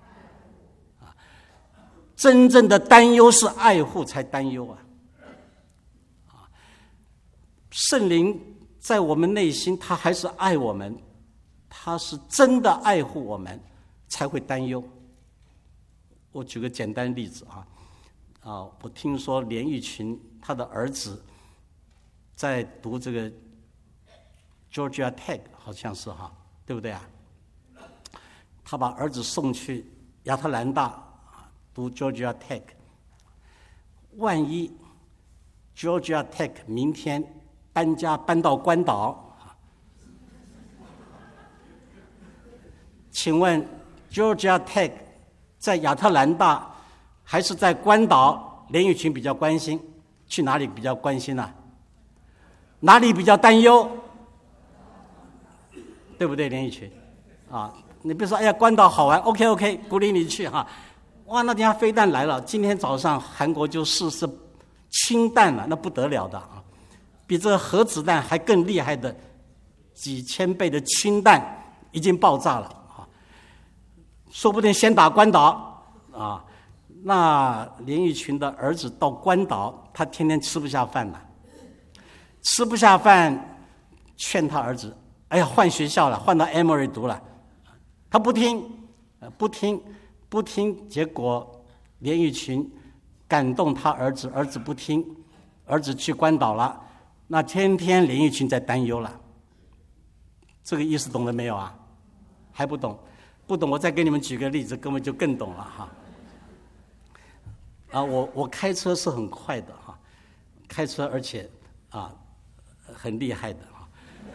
真正的担忧是爱护才担忧啊！圣灵在我们内心，他还是爱我们，他是真的爱护我们，才会担忧。我举个简单例子我听说连玉群他的儿子在读这个 Georgia Tech， 好像是对不对啊？他把儿子送去亚特兰大读 Georgia Tech， 万一 Georgia Tech 明天搬家搬到关岛，请问 Georgia Tech 在亚特兰大还是在关岛，连玉群比较关心，去哪里比较关心啊？哪里比较担忧？对不对，连玉群？啊，你别说，哎呀，关岛好玩 ，OK， 鼓励你去哈。哇，那天飞弹来了，今天早上韩国就试氢弹了，那不得了的啊，比这个核子弹还更厉害的几千倍的氢弹已经爆炸了啊，说不定先打关岛啊。那连玉群的儿子到关岛，他天天吃不下饭了，吃不下饭，劝他儿子，哎呀，换学校了，换到 Emory 读了，他不听，结果连玉群感动他儿子，儿子不听，儿子去关岛了，那天天连玉群在担忧了。这个意思懂了没有啊？还不懂？不懂，我再给你们举个例子，根本就更懂了哈。啊，我开车是很快的哈，开车而且啊很厉害的哈。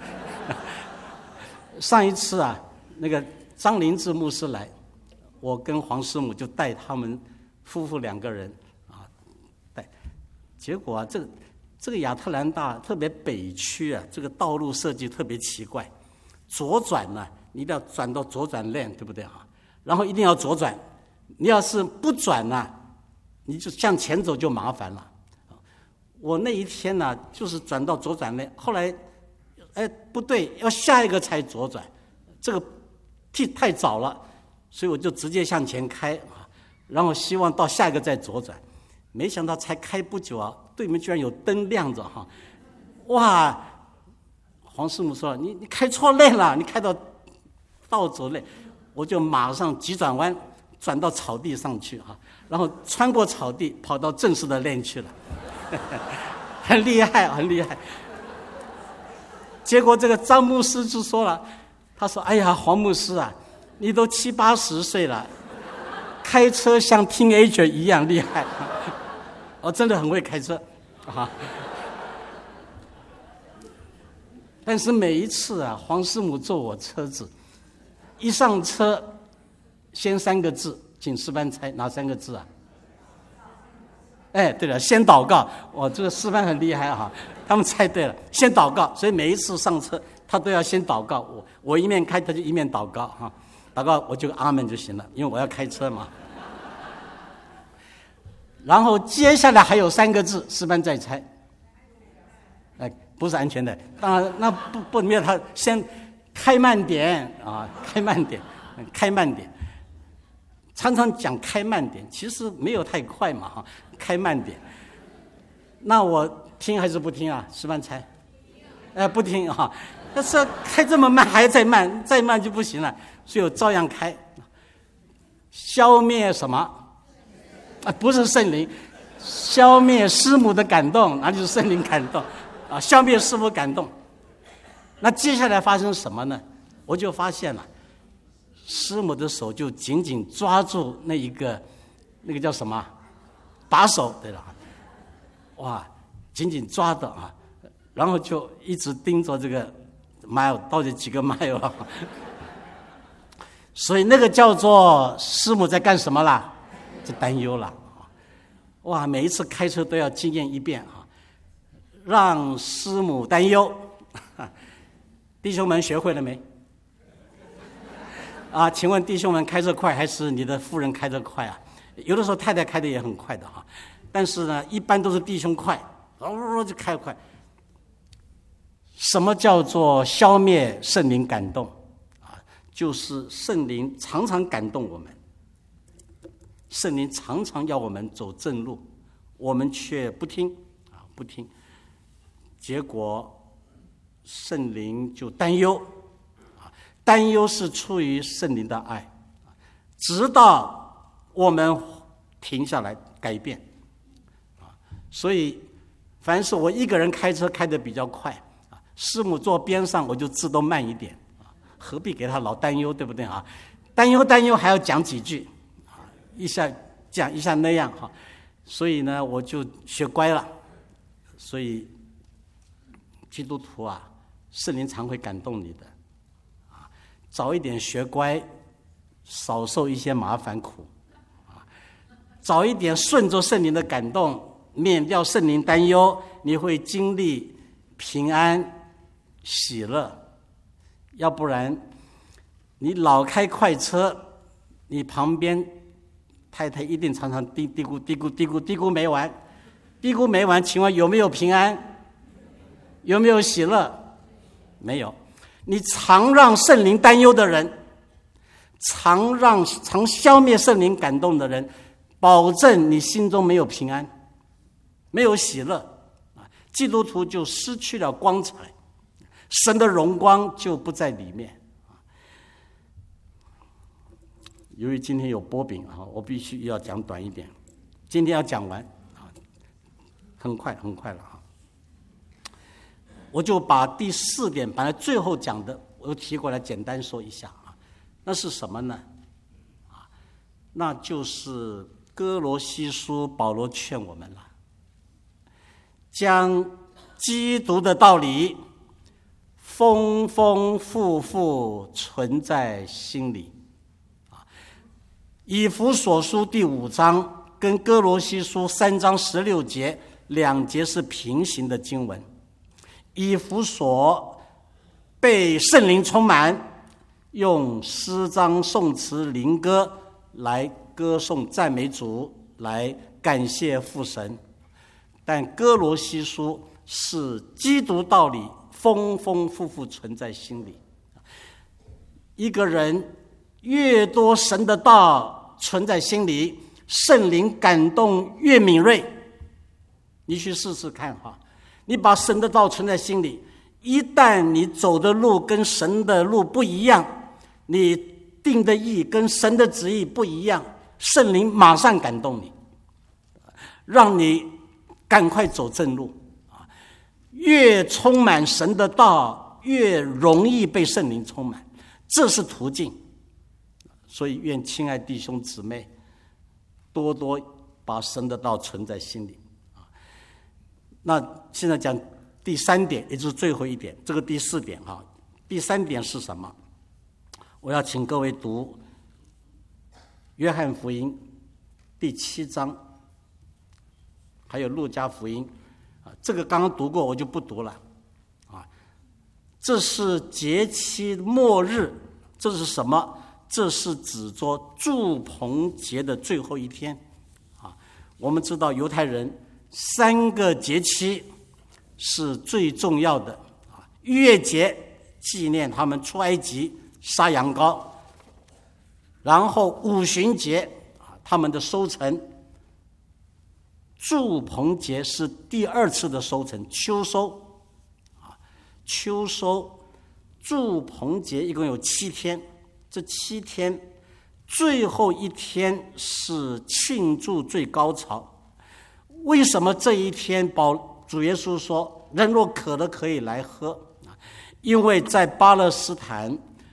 上一次啊，那个张灵志牧师来，我跟黄师母就带他们夫妇2个人啊带，结果啊这个亚特兰大特别北区啊，这个道路设计特别奇怪，左转呢，你一定要转到左转链，对不对啊？然后一定要左转，你要是不转呢，你就向前走就麻烦了。我那一天呢，就是转到左转链，后来，不对，要下一个才左转，这个太早了，所以我就直接向前开啊，然后希望到下一个再左转，没想到才开不久啊，对面居然有灯亮着哈，哇！黄师母说：“你开错链了，你开到倒走链。”我就马上急转弯，转到草地上去啊，然后穿过草地，跑到正式的链去了，很厉害，很厉害。结果这个张牧师就说了，他说：“哎呀，黄牧师啊，你都70、80岁了，开车像 teenager 一样厉害，我真的很会开车啊。”但是每一次啊，黄师母坐我车子，一上车，先3个字，请示范猜哪3个字啊？哎，对了，先祷告。我这个示范很厉害哈，他们猜对了，先祷告。所以每一次上车，他都要先祷告。我一面开，他就一面祷告哈，祷告我就阿门就行了，因为我要开车嘛。然后接下来还有3个字，示范再猜。不是安全的，当然那不没有他先开慢点啊，开慢点，常常讲开慢点，其实没有太快嘛哈，开慢点。那我听还是不听啊？示范猜，不听啊，但是开这么慢还再慢，再慢就不行了，所以我照样开。消灭什么？不是圣灵，消灭师母的感动，哪里是圣灵感动？啊，消灭师母感动。那接下来发生什么呢？我就发现了，师母的手就紧紧抓住那个叫什么把手，对了，哇，紧紧抓的啊，然后就一直盯着这个 mile 到底几个 mile， 所以那个叫做师母在干什么啦？就担忧了。哇，每一次开车都要经验一遍啊。让师母担忧，弟兄们学会了没？啊，请问弟兄们开车快还是你的夫人开车快啊？有的时候太太开的也很快的哈，但是呢，一般都是弟兄快，就开快。什么叫做消灭圣灵感动啊？就是圣灵常常感动我们，圣灵常常要我们走正路，我们却不听啊，不听。结果圣灵就担忧，担忧是出于圣灵的爱，直到我们停下来改变。所以凡是我一个人开车开得比较快，师母坐边上我就自动慢一点，何必给他老担忧，对不对啊？担忧还要讲几句，一下这样一下那样哈，所以呢我就学乖了。所以基督徒啊，圣灵常会感动你的啊，早一点学乖，少受一些麻烦苦啊，早一点顺着圣灵的感动，免掉圣灵担忧，你会经历平安喜乐。要不然你老开快车，你旁边太太一定常常嘀咕没完，嘀咕没完，请问有没有平安？有没有喜乐？没有。你常让圣灵担忧的人，常消灭圣灵感动的人，保证你心中没有平安，没有喜乐，基督徒就失去了光彩，神的荣光就不在里面。由于今天有波饼啊，我必须要讲短一点，今天要讲完啊，很快了啊。我就把第4点，本来最后讲的，我又提过来简单说一下啊。那是什么呢？啊，那就是哥罗西书保罗劝我们了，将基督的道理丰丰富富存在心里。以弗所书第5章跟哥罗西书3章16节2节是平行的经文。以弗所被圣灵充满，用诗章颂词灵歌来歌颂赞美主，来感谢父神。但哥罗西书是基督道理丰丰富富存在心里。一个人越多神的道存在心里，圣灵感动越敏锐。你去试试看哈，你把神的道存在心里，一旦你走的路跟神的路不一样，你定的义跟神的旨意不一样，圣灵马上感动你，让你赶快走正路。越充满神的道，越容易被圣灵充满，这是途径。所以愿亲爱弟兄姊妹多多把神的道存在心里。那现在讲第3点，也就是最后一点，这个第4点哈。第3点是什么？我要请各位读约翰福音第7章，还有路加福音这个刚刚读过，我就不读了啊。这是节期末日，这是什么？这是指着住棚节的最后一天啊。我们知道犹太人3个节期是最重要的啊。逾越节纪念他们出埃及杀羊羔，然后五旬节啊他们的收成，住棚节是第2次的收成，秋收啊，秋收。住棚节一共有7天。这7天最后一天是庆祝最高潮。为什么这一天主耶稣说人若渴了可以来喝？因为在巴勒斯坦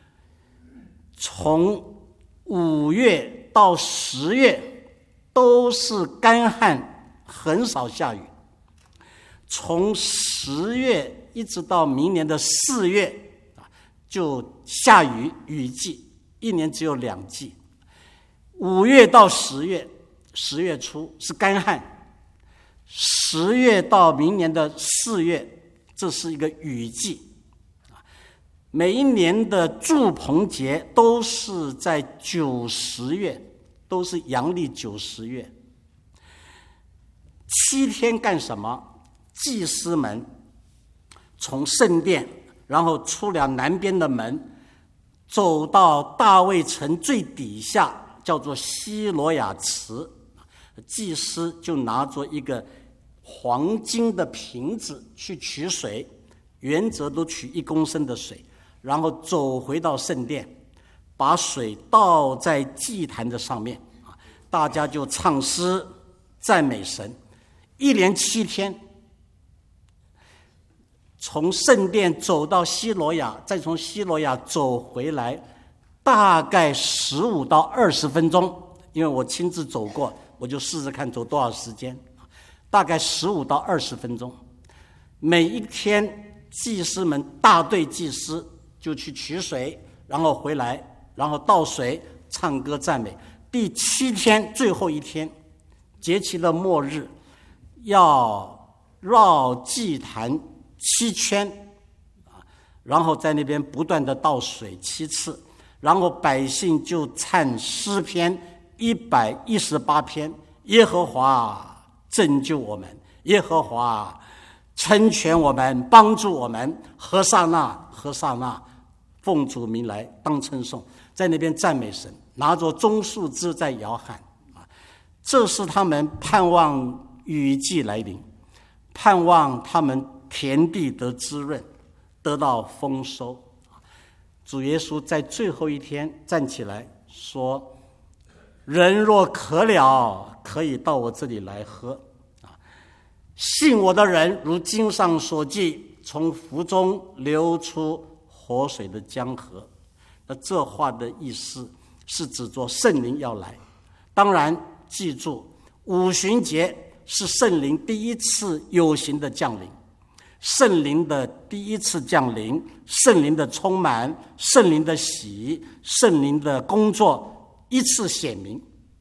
从5月到10月都是干旱，很少下雨。从10月一直到明年的4月就下雨，雨季一年只有2季。5月到10月，10月初是干旱，10月到明年的4月，这是一个雨季。每一年的住棚节都是在9、10月，都是阳历9、10月。7天干什么？祭司们从圣殿，然后出了南边的门，走到大卫城最底下，叫做西罗亚池。祭司就拿着一个黄金的瓶子去取水，原则都取1公升的水，然后走回到圣殿，把水倒在祭坛的上面，大家就唱诗赞美神。一连7天，从圣殿走到西罗亚，再从西罗亚走回来，大概15到20分钟，因为我亲自走过， 我就试试看走多少时间，大概15到20分钟。每一天祭司们大队祭司就去取水，然后回来，然后倒水，唱歌赞美。第7天最后一天，节期的末日，要绕祭坛7圈，然后在那边不断的倒水7次，然后百姓就唱诗篇118篇，耶和华拯救我们，耶和华成全我们，帮助我们，何塞那何塞那，奉主名来当称颂，在那边赞美神，拿着棕树枝在摇喊。这是他们盼望雨季来临，盼望他们田地得滋润，得到丰收。主耶稣在最后一天站起来说，人若渴了，可以到我这里来喝，信我的人如经上所记，从腹中流出活水的江河。那这话的意思是指着圣灵要来。当然记住，五旬节是圣灵第一次有形的降临，圣灵的第一次降临，圣灵的充满，圣灵的喜，圣灵的工作一次显明。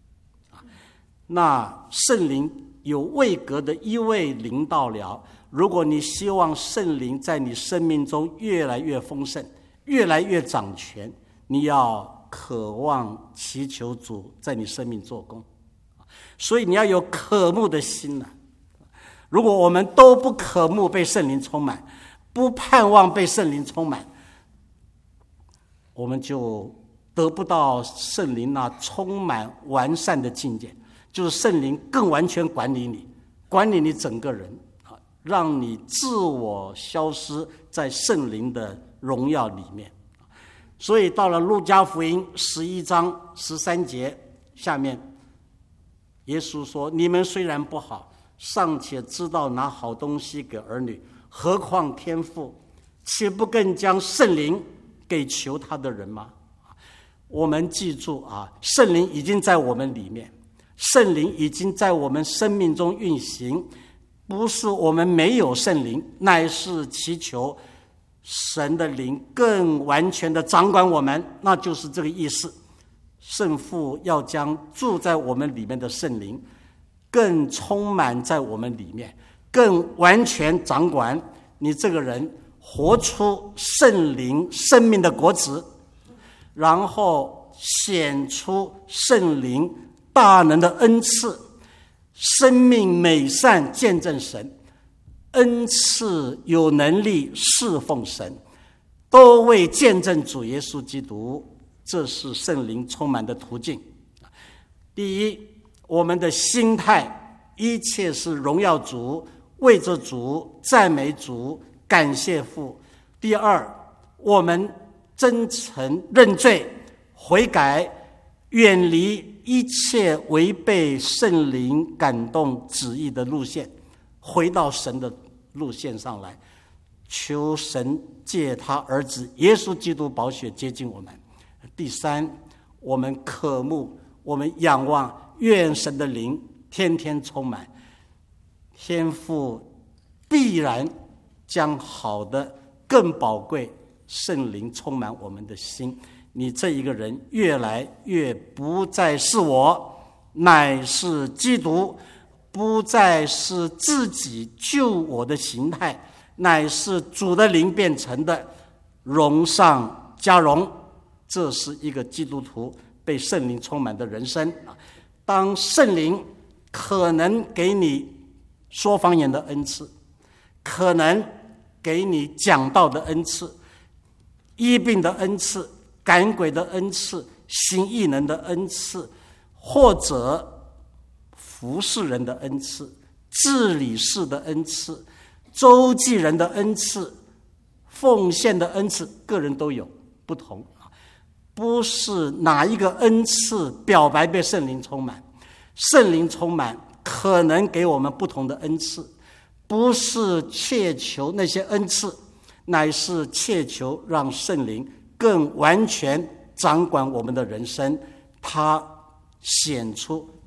那圣灵有位格的一位临到了，如果你希望圣灵在你生命中越来越丰盛，越来越掌权，你要渴望祈求主在你生命做工，所以你要有渴慕的心啊。如果我们都不渴慕被圣灵充满，不盼望被圣灵充满，我们就得不到圣灵那充满完善的境界，就是圣灵更完全管理你，管理你整个人，让你自我消失在圣灵的荣耀里面。所以到了路加福音11章13节下面，耶稣说，你们虽然不好，尚且知道拿好东西给儿女，何况天父岂不更将圣灵给求他的人吗？我们记住啊，圣灵已经在我们里面，圣灵已经在我们生命中运行，不是我们没有圣灵，乃是祈求神的灵更完全的掌管我们，那就是这个意思。圣父要将住在我们里面的圣灵更充满在我们里面，更完全掌管你这个人，活出圣灵生命的果子，然后显出圣灵大能的恩赐，生命美善见证神，恩赐有能力侍奉神，都为见证主耶稣基督。这是圣灵充满的途径。第一，我们的心态一切是荣耀主，为着主，赞美主，感谢父。第二，我们真诚认罪悔改，远离一切违背圣灵感动旨意的路线，回到神的路线上来，求神借他儿子耶稣基督宝血接近我们。第三，我们渴慕，我们仰望，愿神的灵天天充满，天父必然将好的更宝贵圣灵充满我们的心，你这一个人越来越不再是我，乃是基督，不再是自己救我的形态，乃是主的灵变成的，荣上加荣。这是一个基督徒被圣灵充满的人生。当圣灵可能给你说方言的恩赐，可能给你讲道的恩赐，医病的恩赐，赶鬼的恩赐，行异能的恩赐，或者服侍人的恩赐，治理事的恩赐，周济人的恩赐，奉献的恩赐，个人都有不同，不是哪一个恩赐表白被圣灵充满，圣灵充满可能给我们不同的恩赐，不是切求那些恩赐，乃是切求让圣灵更完全掌管我们的人生，他显出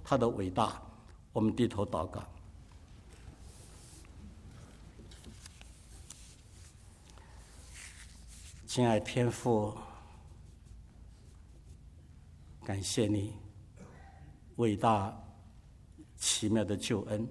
他的伟大。我们低头祷告。亲爱天父，感谢你伟大奇妙的救恩，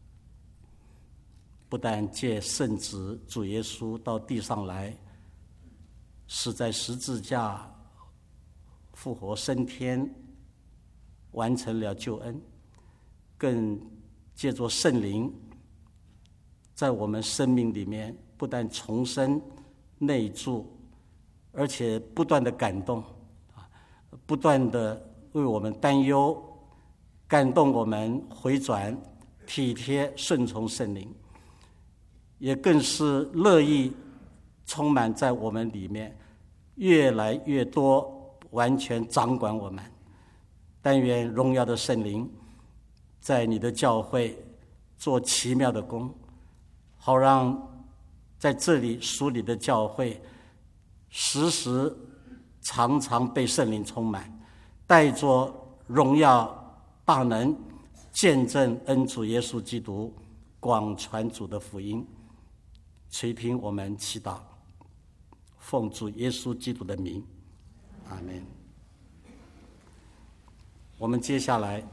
不但借圣子主耶稣到地上来，是在十字架复活升天，完成了救恩，更借着圣灵在我们生命里面不但重生内住，而且不断的感动，不断的为我们担忧，感动我们回转体贴顺从圣灵，也更是乐意充满在我们里面，越来越多完全掌管我们。但愿荣耀的圣灵在你的教会做奇妙的工，好让在这里属你的教会时时常常被圣灵充满，带着荣耀大能，见证恩主耶稣基督，广传主的福音。垂听我们祈祷，奉主耶稣基督的名，阿们。我们接下来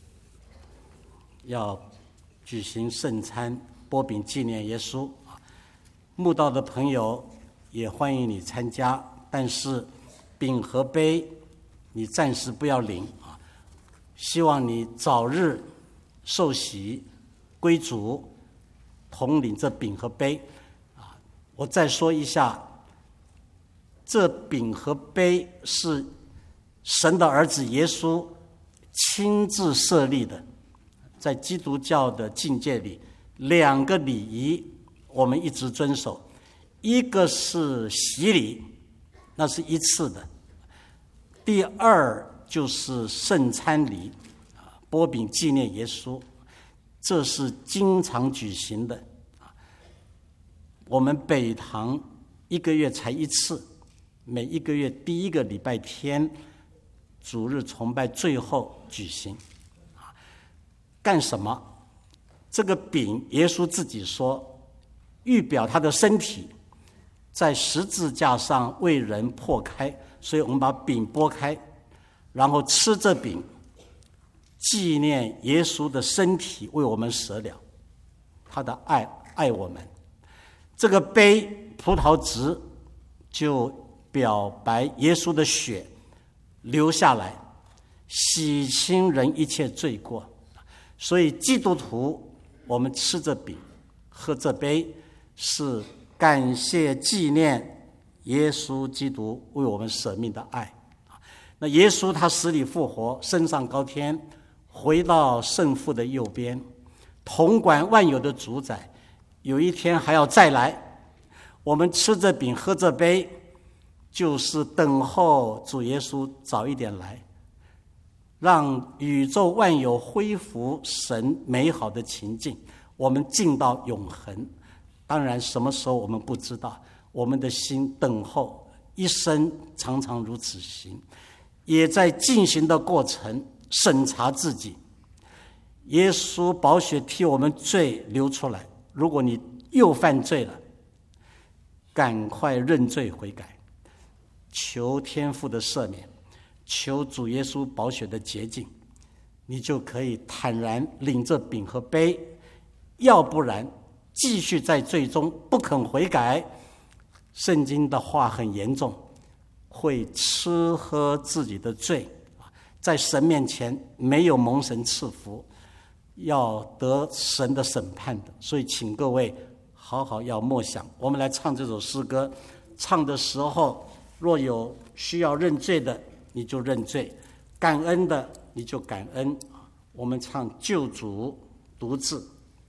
要举行圣餐，擘饼纪念耶稣。慕道的朋友也欢迎你参加，但是饼和杯你暂时不要领啊。希望你早日受洗归主，同领这饼和杯啊。我再说一下，这饼和杯是神的儿子耶稣亲自设立的。在基督教的境界里，两个礼仪我们一直遵守，一个是洗礼，那是一次的；第二就是圣餐礼，擘饼纪念耶稣，这是经常举行的。我们北堂1个月才一次，每1个月第1个礼拜天主日崇拜最后举行。干什么？这个饼耶稣自己说，预表他的身体在十字架上为人破开，所以我们把饼拨开，然后吃这饼，纪念耶稣的身体为我们舍了，他的爱我们。这个杯葡萄汁就表白耶稣的血流下来，洗清人一切罪过。所以基督徒我们吃这饼喝这杯，是感谢纪念耶稣基督为我们舍命的爱。那耶稣他死里复活，升上高天，回到圣父的右边，统管万有的主宰，有一天还要再来。我们吃这饼喝这杯，就是等候主耶稣早一点来，让宇宙万有恢复神美好的情境，我们进到永恒。当然什么时候我们不知道，我们的心等候，一生常常如此行，也在进行的过程审查自己。耶稣宝血替我们罪流出来，如果你又犯罪了，赶快认罪悔改，求天父的赦免，求主耶稣宝血的洁净，你就可以坦然领着饼和杯。要不然继续在罪中不肯悔改，圣经的话很严重，会吃喝自己的罪，在神面前没有蒙神赐福，要得神的审判的。所以请各位好好要默想。我们来唱这首诗歌，唱的时候若有需要认罪的你就认罪，感恩的你就感恩。我们唱救主独自。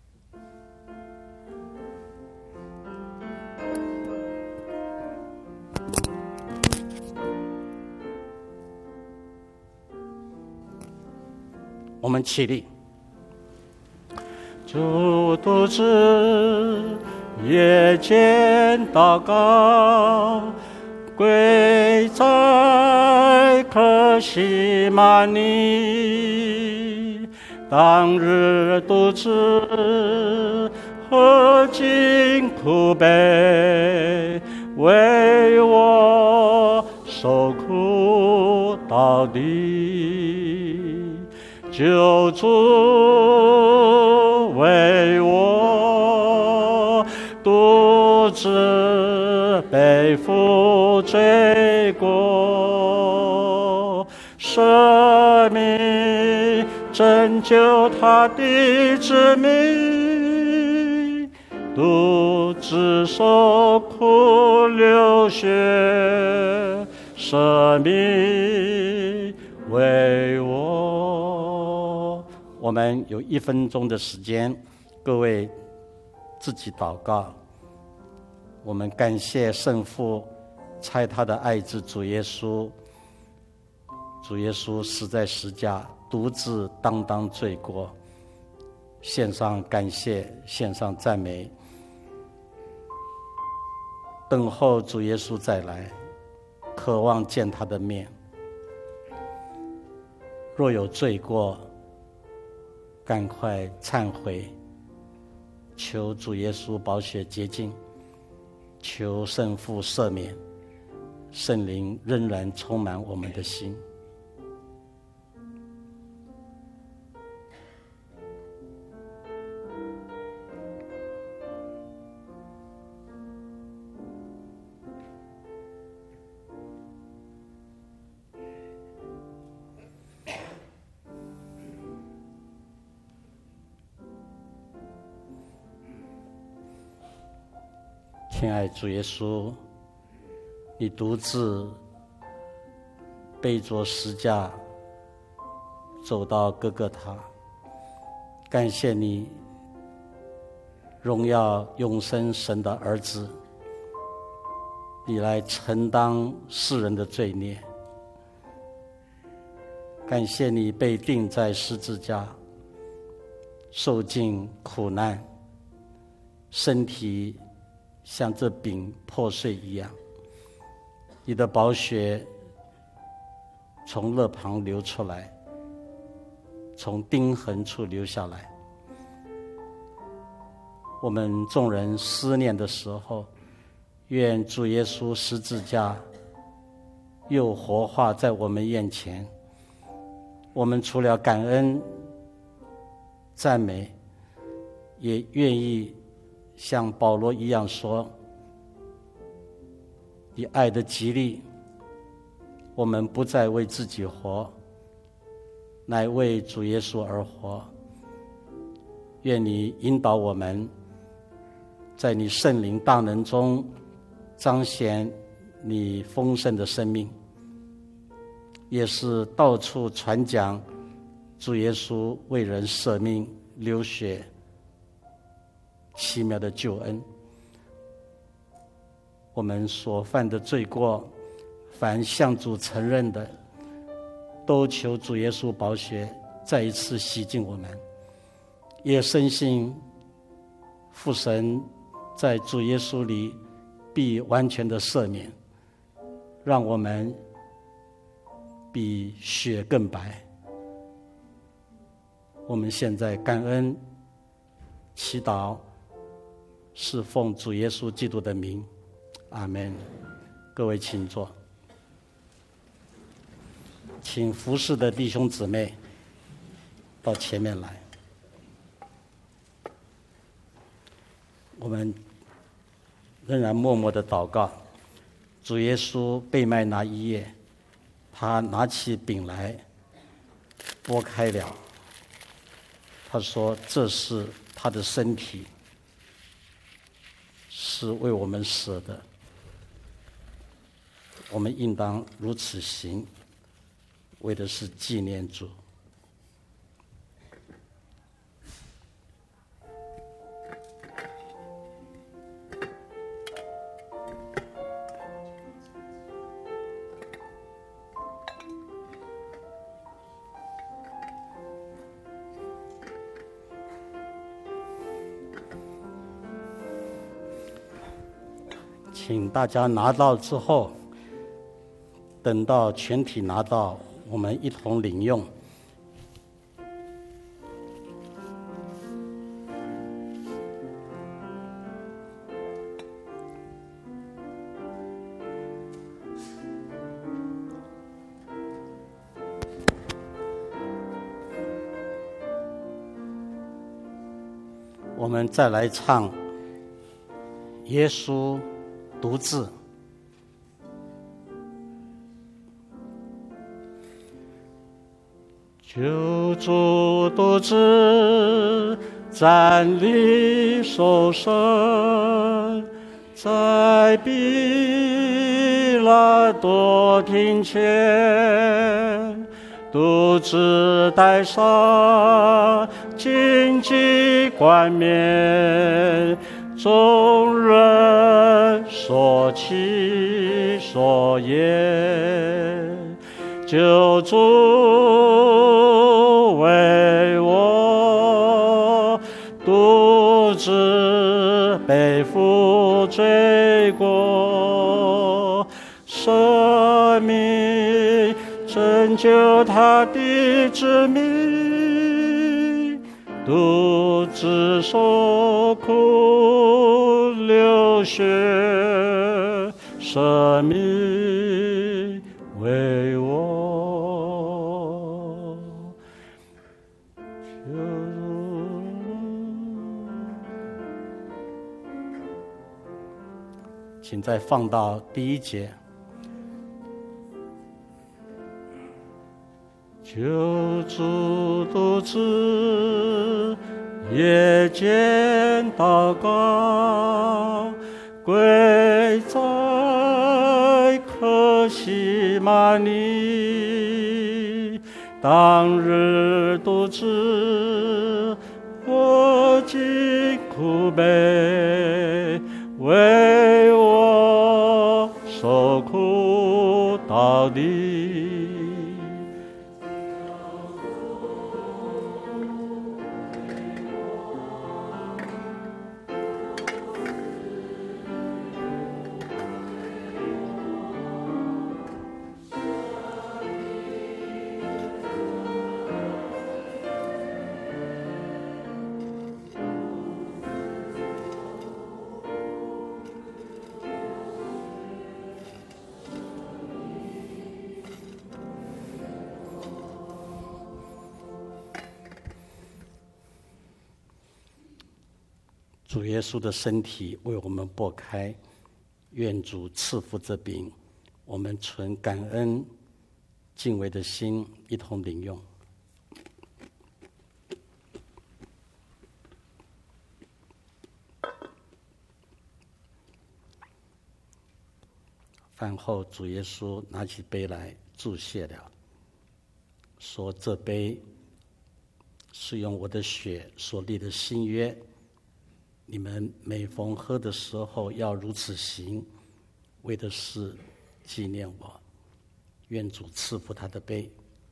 我们起立。主独自夜间祷告，跪在客西马尼， 当日独自何经苦悲，为我受苦到底。救主为我独自背负罪过，舍命拯救他的子民，独自受苦流血，舍命为我。我们有1分钟的时间，各位自己祷告。我们感谢圣父差他的爱子主耶稣，主耶稣死在十架，独自担当罪过，献上感谢，献上赞美，等候主耶稣再来，渴望见他的面。若有罪过，赶快忏悔，求主耶稣宝血洁净，求圣父赦免，圣灵仍然充满我们的心。亲爱主耶稣，你独自背着十架走到各个他，感谢你荣耀永生神的儿子，你来承担世人的罪孽。感谢你被钉在十字架，受尽苦难，身体像这饼破碎一样，你的宝血从肋旁流出来，从钉痕处流下来。我们众人思念的时候，愿主耶稣十字架又活化在我们眼前。我们除了感恩赞美，也愿意像保罗一样说，以爱的激励，我们不再为自己活，乃为主耶稣而活。愿你引导我们，在你圣灵大能中彰显你丰盛的生命，也是到处传讲主耶稣为人舍命流血奇妙的救恩。我们所犯的罪过，凡向主承认的，都求主耶稣宝血再一次洗净我们。也深信父神在主耶稣里必完全的赦免，让我们比雪更白。我们现在感恩祈祷，是奉主耶稣基督的名，阿们。各位请坐，请服侍的弟兄姊妹到前面来。我们仍然默默的祷告。主耶稣被卖那一夜，他拿起饼来，拨开了，他说这是他的身体，是为我们舍的，我们应当如此行，为的是纪念主。请大家拿到之后，等到全体拿到，我们一同领用。 我们再来唱耶稣独自。救主独自站立受审，在彼拉多庭前，独自戴上荆棘冠冕，众人所起所言，救主为我独自背负罪过，生命拯救他的子民，独自受苦流血，生命为我。请再放到第1节。救主独自夜间祷告，跪在客西马尼，当日独自我今苦悲，为我受苦到底。主耶稣的身体为我们擘开，愿主赐福这饼，我们存感恩敬畏的心一同领用。饭后主耶稣拿起杯来祝谢了，说这杯是用我的血所立的新约，你们每逢喝的时候要如此行，为的是纪念我。愿主赐福他的杯。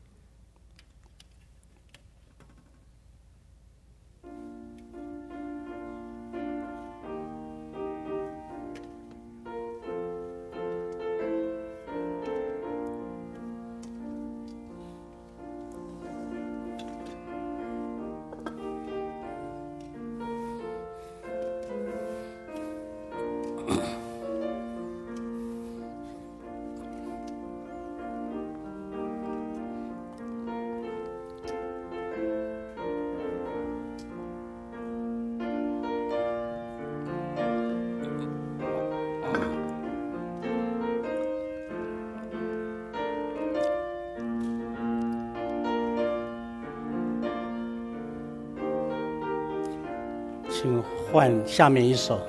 请换下面一首。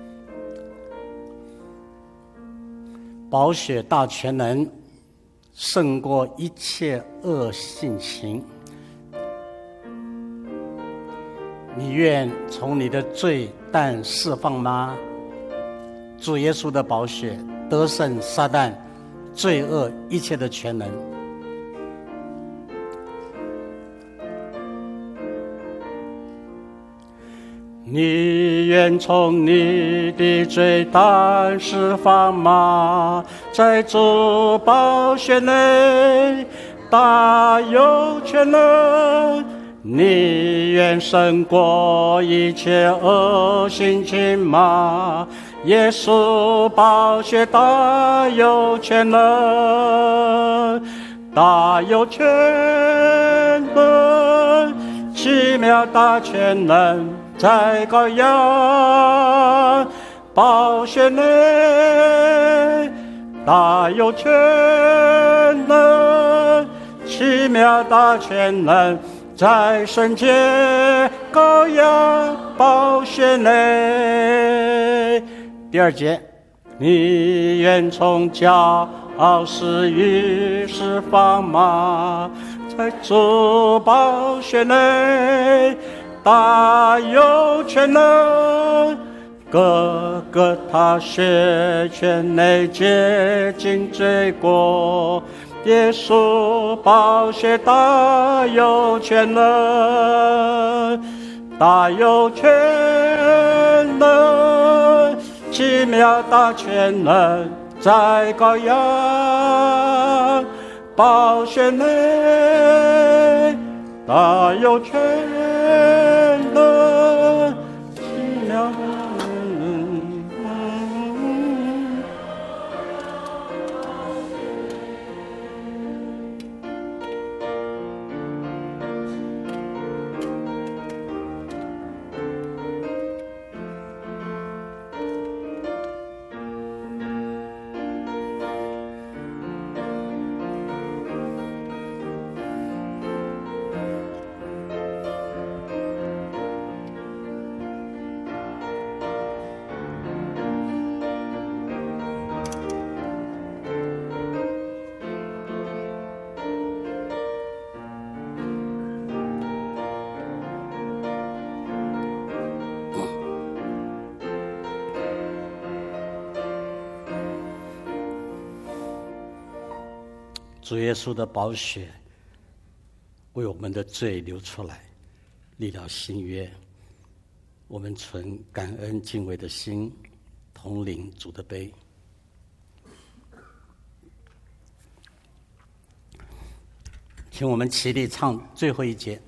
宝血大全能，胜过一切恶性情。你愿从你的罪担释放吗？主耶稣的宝血得胜撒旦罪恶一切的全能。你愿从你的罪担释放吗？在主宝血内大有全能。你愿胜过一切恶性情吗？耶稣宝血大有全能，大有全能，奇妙大全能， 在羔羊宝血内，大有全能，奇妙大全能，在圣洁羔羊宝血内。第二节，你愿从骄傲私欲释放吗？在主宝血内，大有全能，各个他血圈内洁净罪过，耶稣宝血大有全能，大有全能，奇妙大全能，在羔羊宝血内，大有全能，奇妙的主耶稣的宝血为我们的罪流出来，立了新约。我们存感恩敬畏的心，同领主的杯。请我们齐力唱最后一节。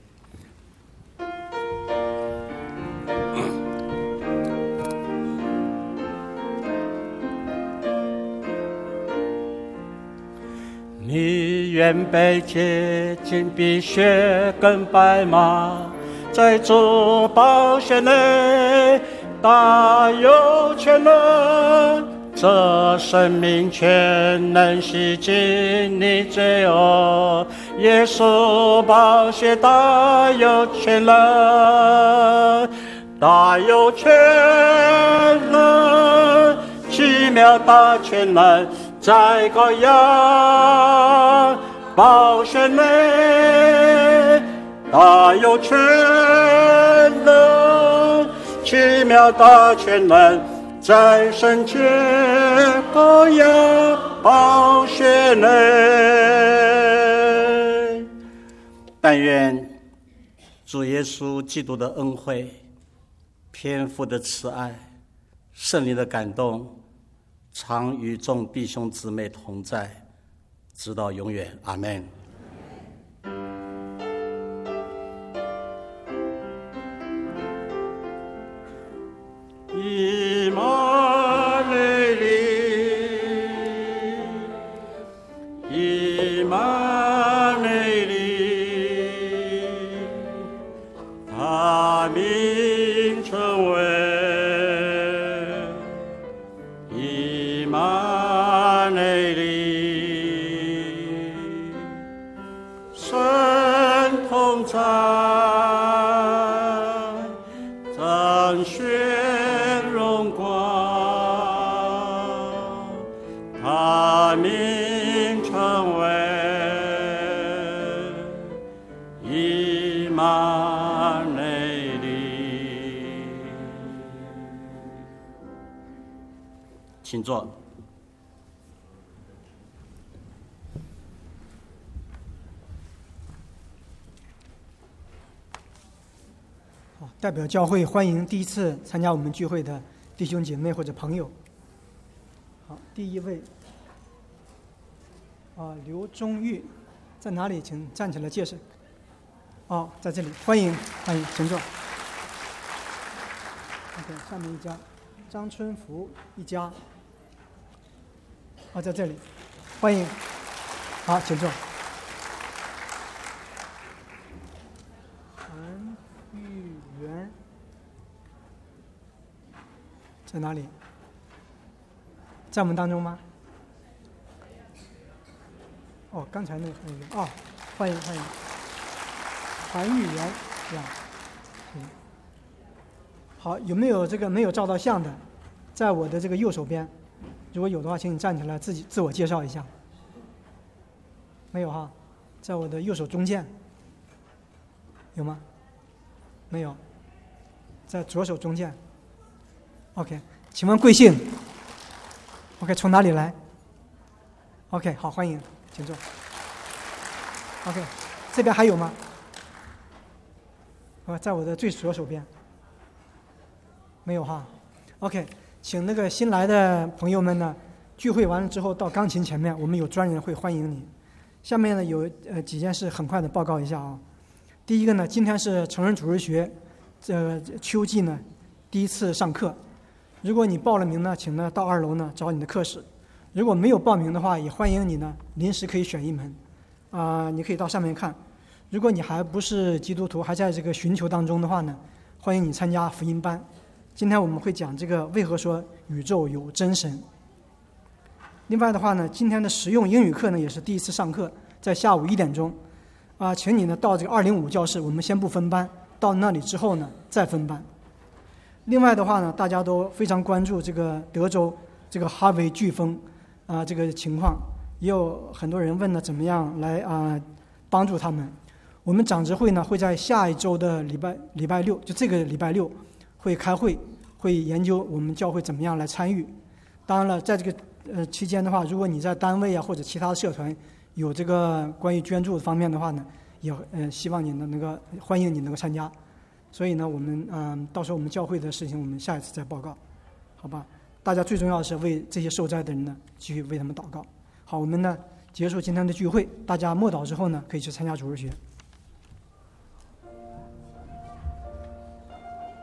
你愿被洁净比雪更白吗？在主宝血内，大有全能，这生命全能洗净你罪恶。耶稣宝血大有全能，大有全能，奇妙大全能，在羔羊宝血内，大有全能，奇妙大全能，在圣洁羔羊宝血内。但愿主耶稣基督的恩惠、天父的慈爱、圣灵的感动，常与众弟兄姊妹同在，直到永远。阿们。以马内利，以马内利，他名称为以马内利，神同在，彰显荣光，他名称为以马内利。请坐。 代表教会欢迎第一次参加我们聚会的弟兄姐妹或者朋友。好，第一位，刘忠玉，在哪里？请站起来介绍。在这里，欢迎，请坐。OK， 下面一家，张春福一家。在这里，欢迎。好，请坐。 在哪里？在我们当中吗？哦，刚才那个哦，欢迎韩语言是吧？好，有没有这个没有照到相的，在我的这个右手边？如果有的话，请你站起来自我介绍一下。没有哈，在我的右手中间。有吗？没有。在左手中间。OK， 请问贵姓 ？OK， 从哪里来 ？OK， 好，欢迎，请坐。OK， 这边还有吗？在我的最左手边。没有哈。OK， 请那个新来的朋友们呢，聚会完了之后到钢琴前面，我们有专人会欢迎你。下面呢有几件事很快的报告一下啊。第一个呢，今天是成人主日学秋季呢第一次上课。如果你报了名呢，请呢到2楼呢找你的课室。如果没有报名的话，也欢迎你呢临时可以选一门，你可以到上面看。如果你还不是基督徒，还在这个寻求当中的话呢，欢迎你参加福音班。今天我们会讲这个为何说宇宙有真神。另外的话呢，今天的实用英语课呢也是第一次上课，在下午1点钟，请你呢到这个205教室，我们先不分班，到那里之后呢再分班。另外的话呢，大家都非常关注这个德州这个哈维飓风这个情况，也有很多人问呢怎么样来帮助他们。我们长执会呢会在下一周的礼拜六，就这个礼拜六会开会，会研究我们教会怎么样来参与。当然了，在这个期间的话，如果你在单位或者其他的社团有这个关于捐助方面的话呢，也希望你能够欢迎你能够参加。所以呢，我们到时候我们教会的事情，我们下一次再报告，好吧？大家最重要的是为这些受灾的人呢，继续为他们祷告。好，我们呢结束今天的聚会，大家默祷之后呢，可以去参加主日学。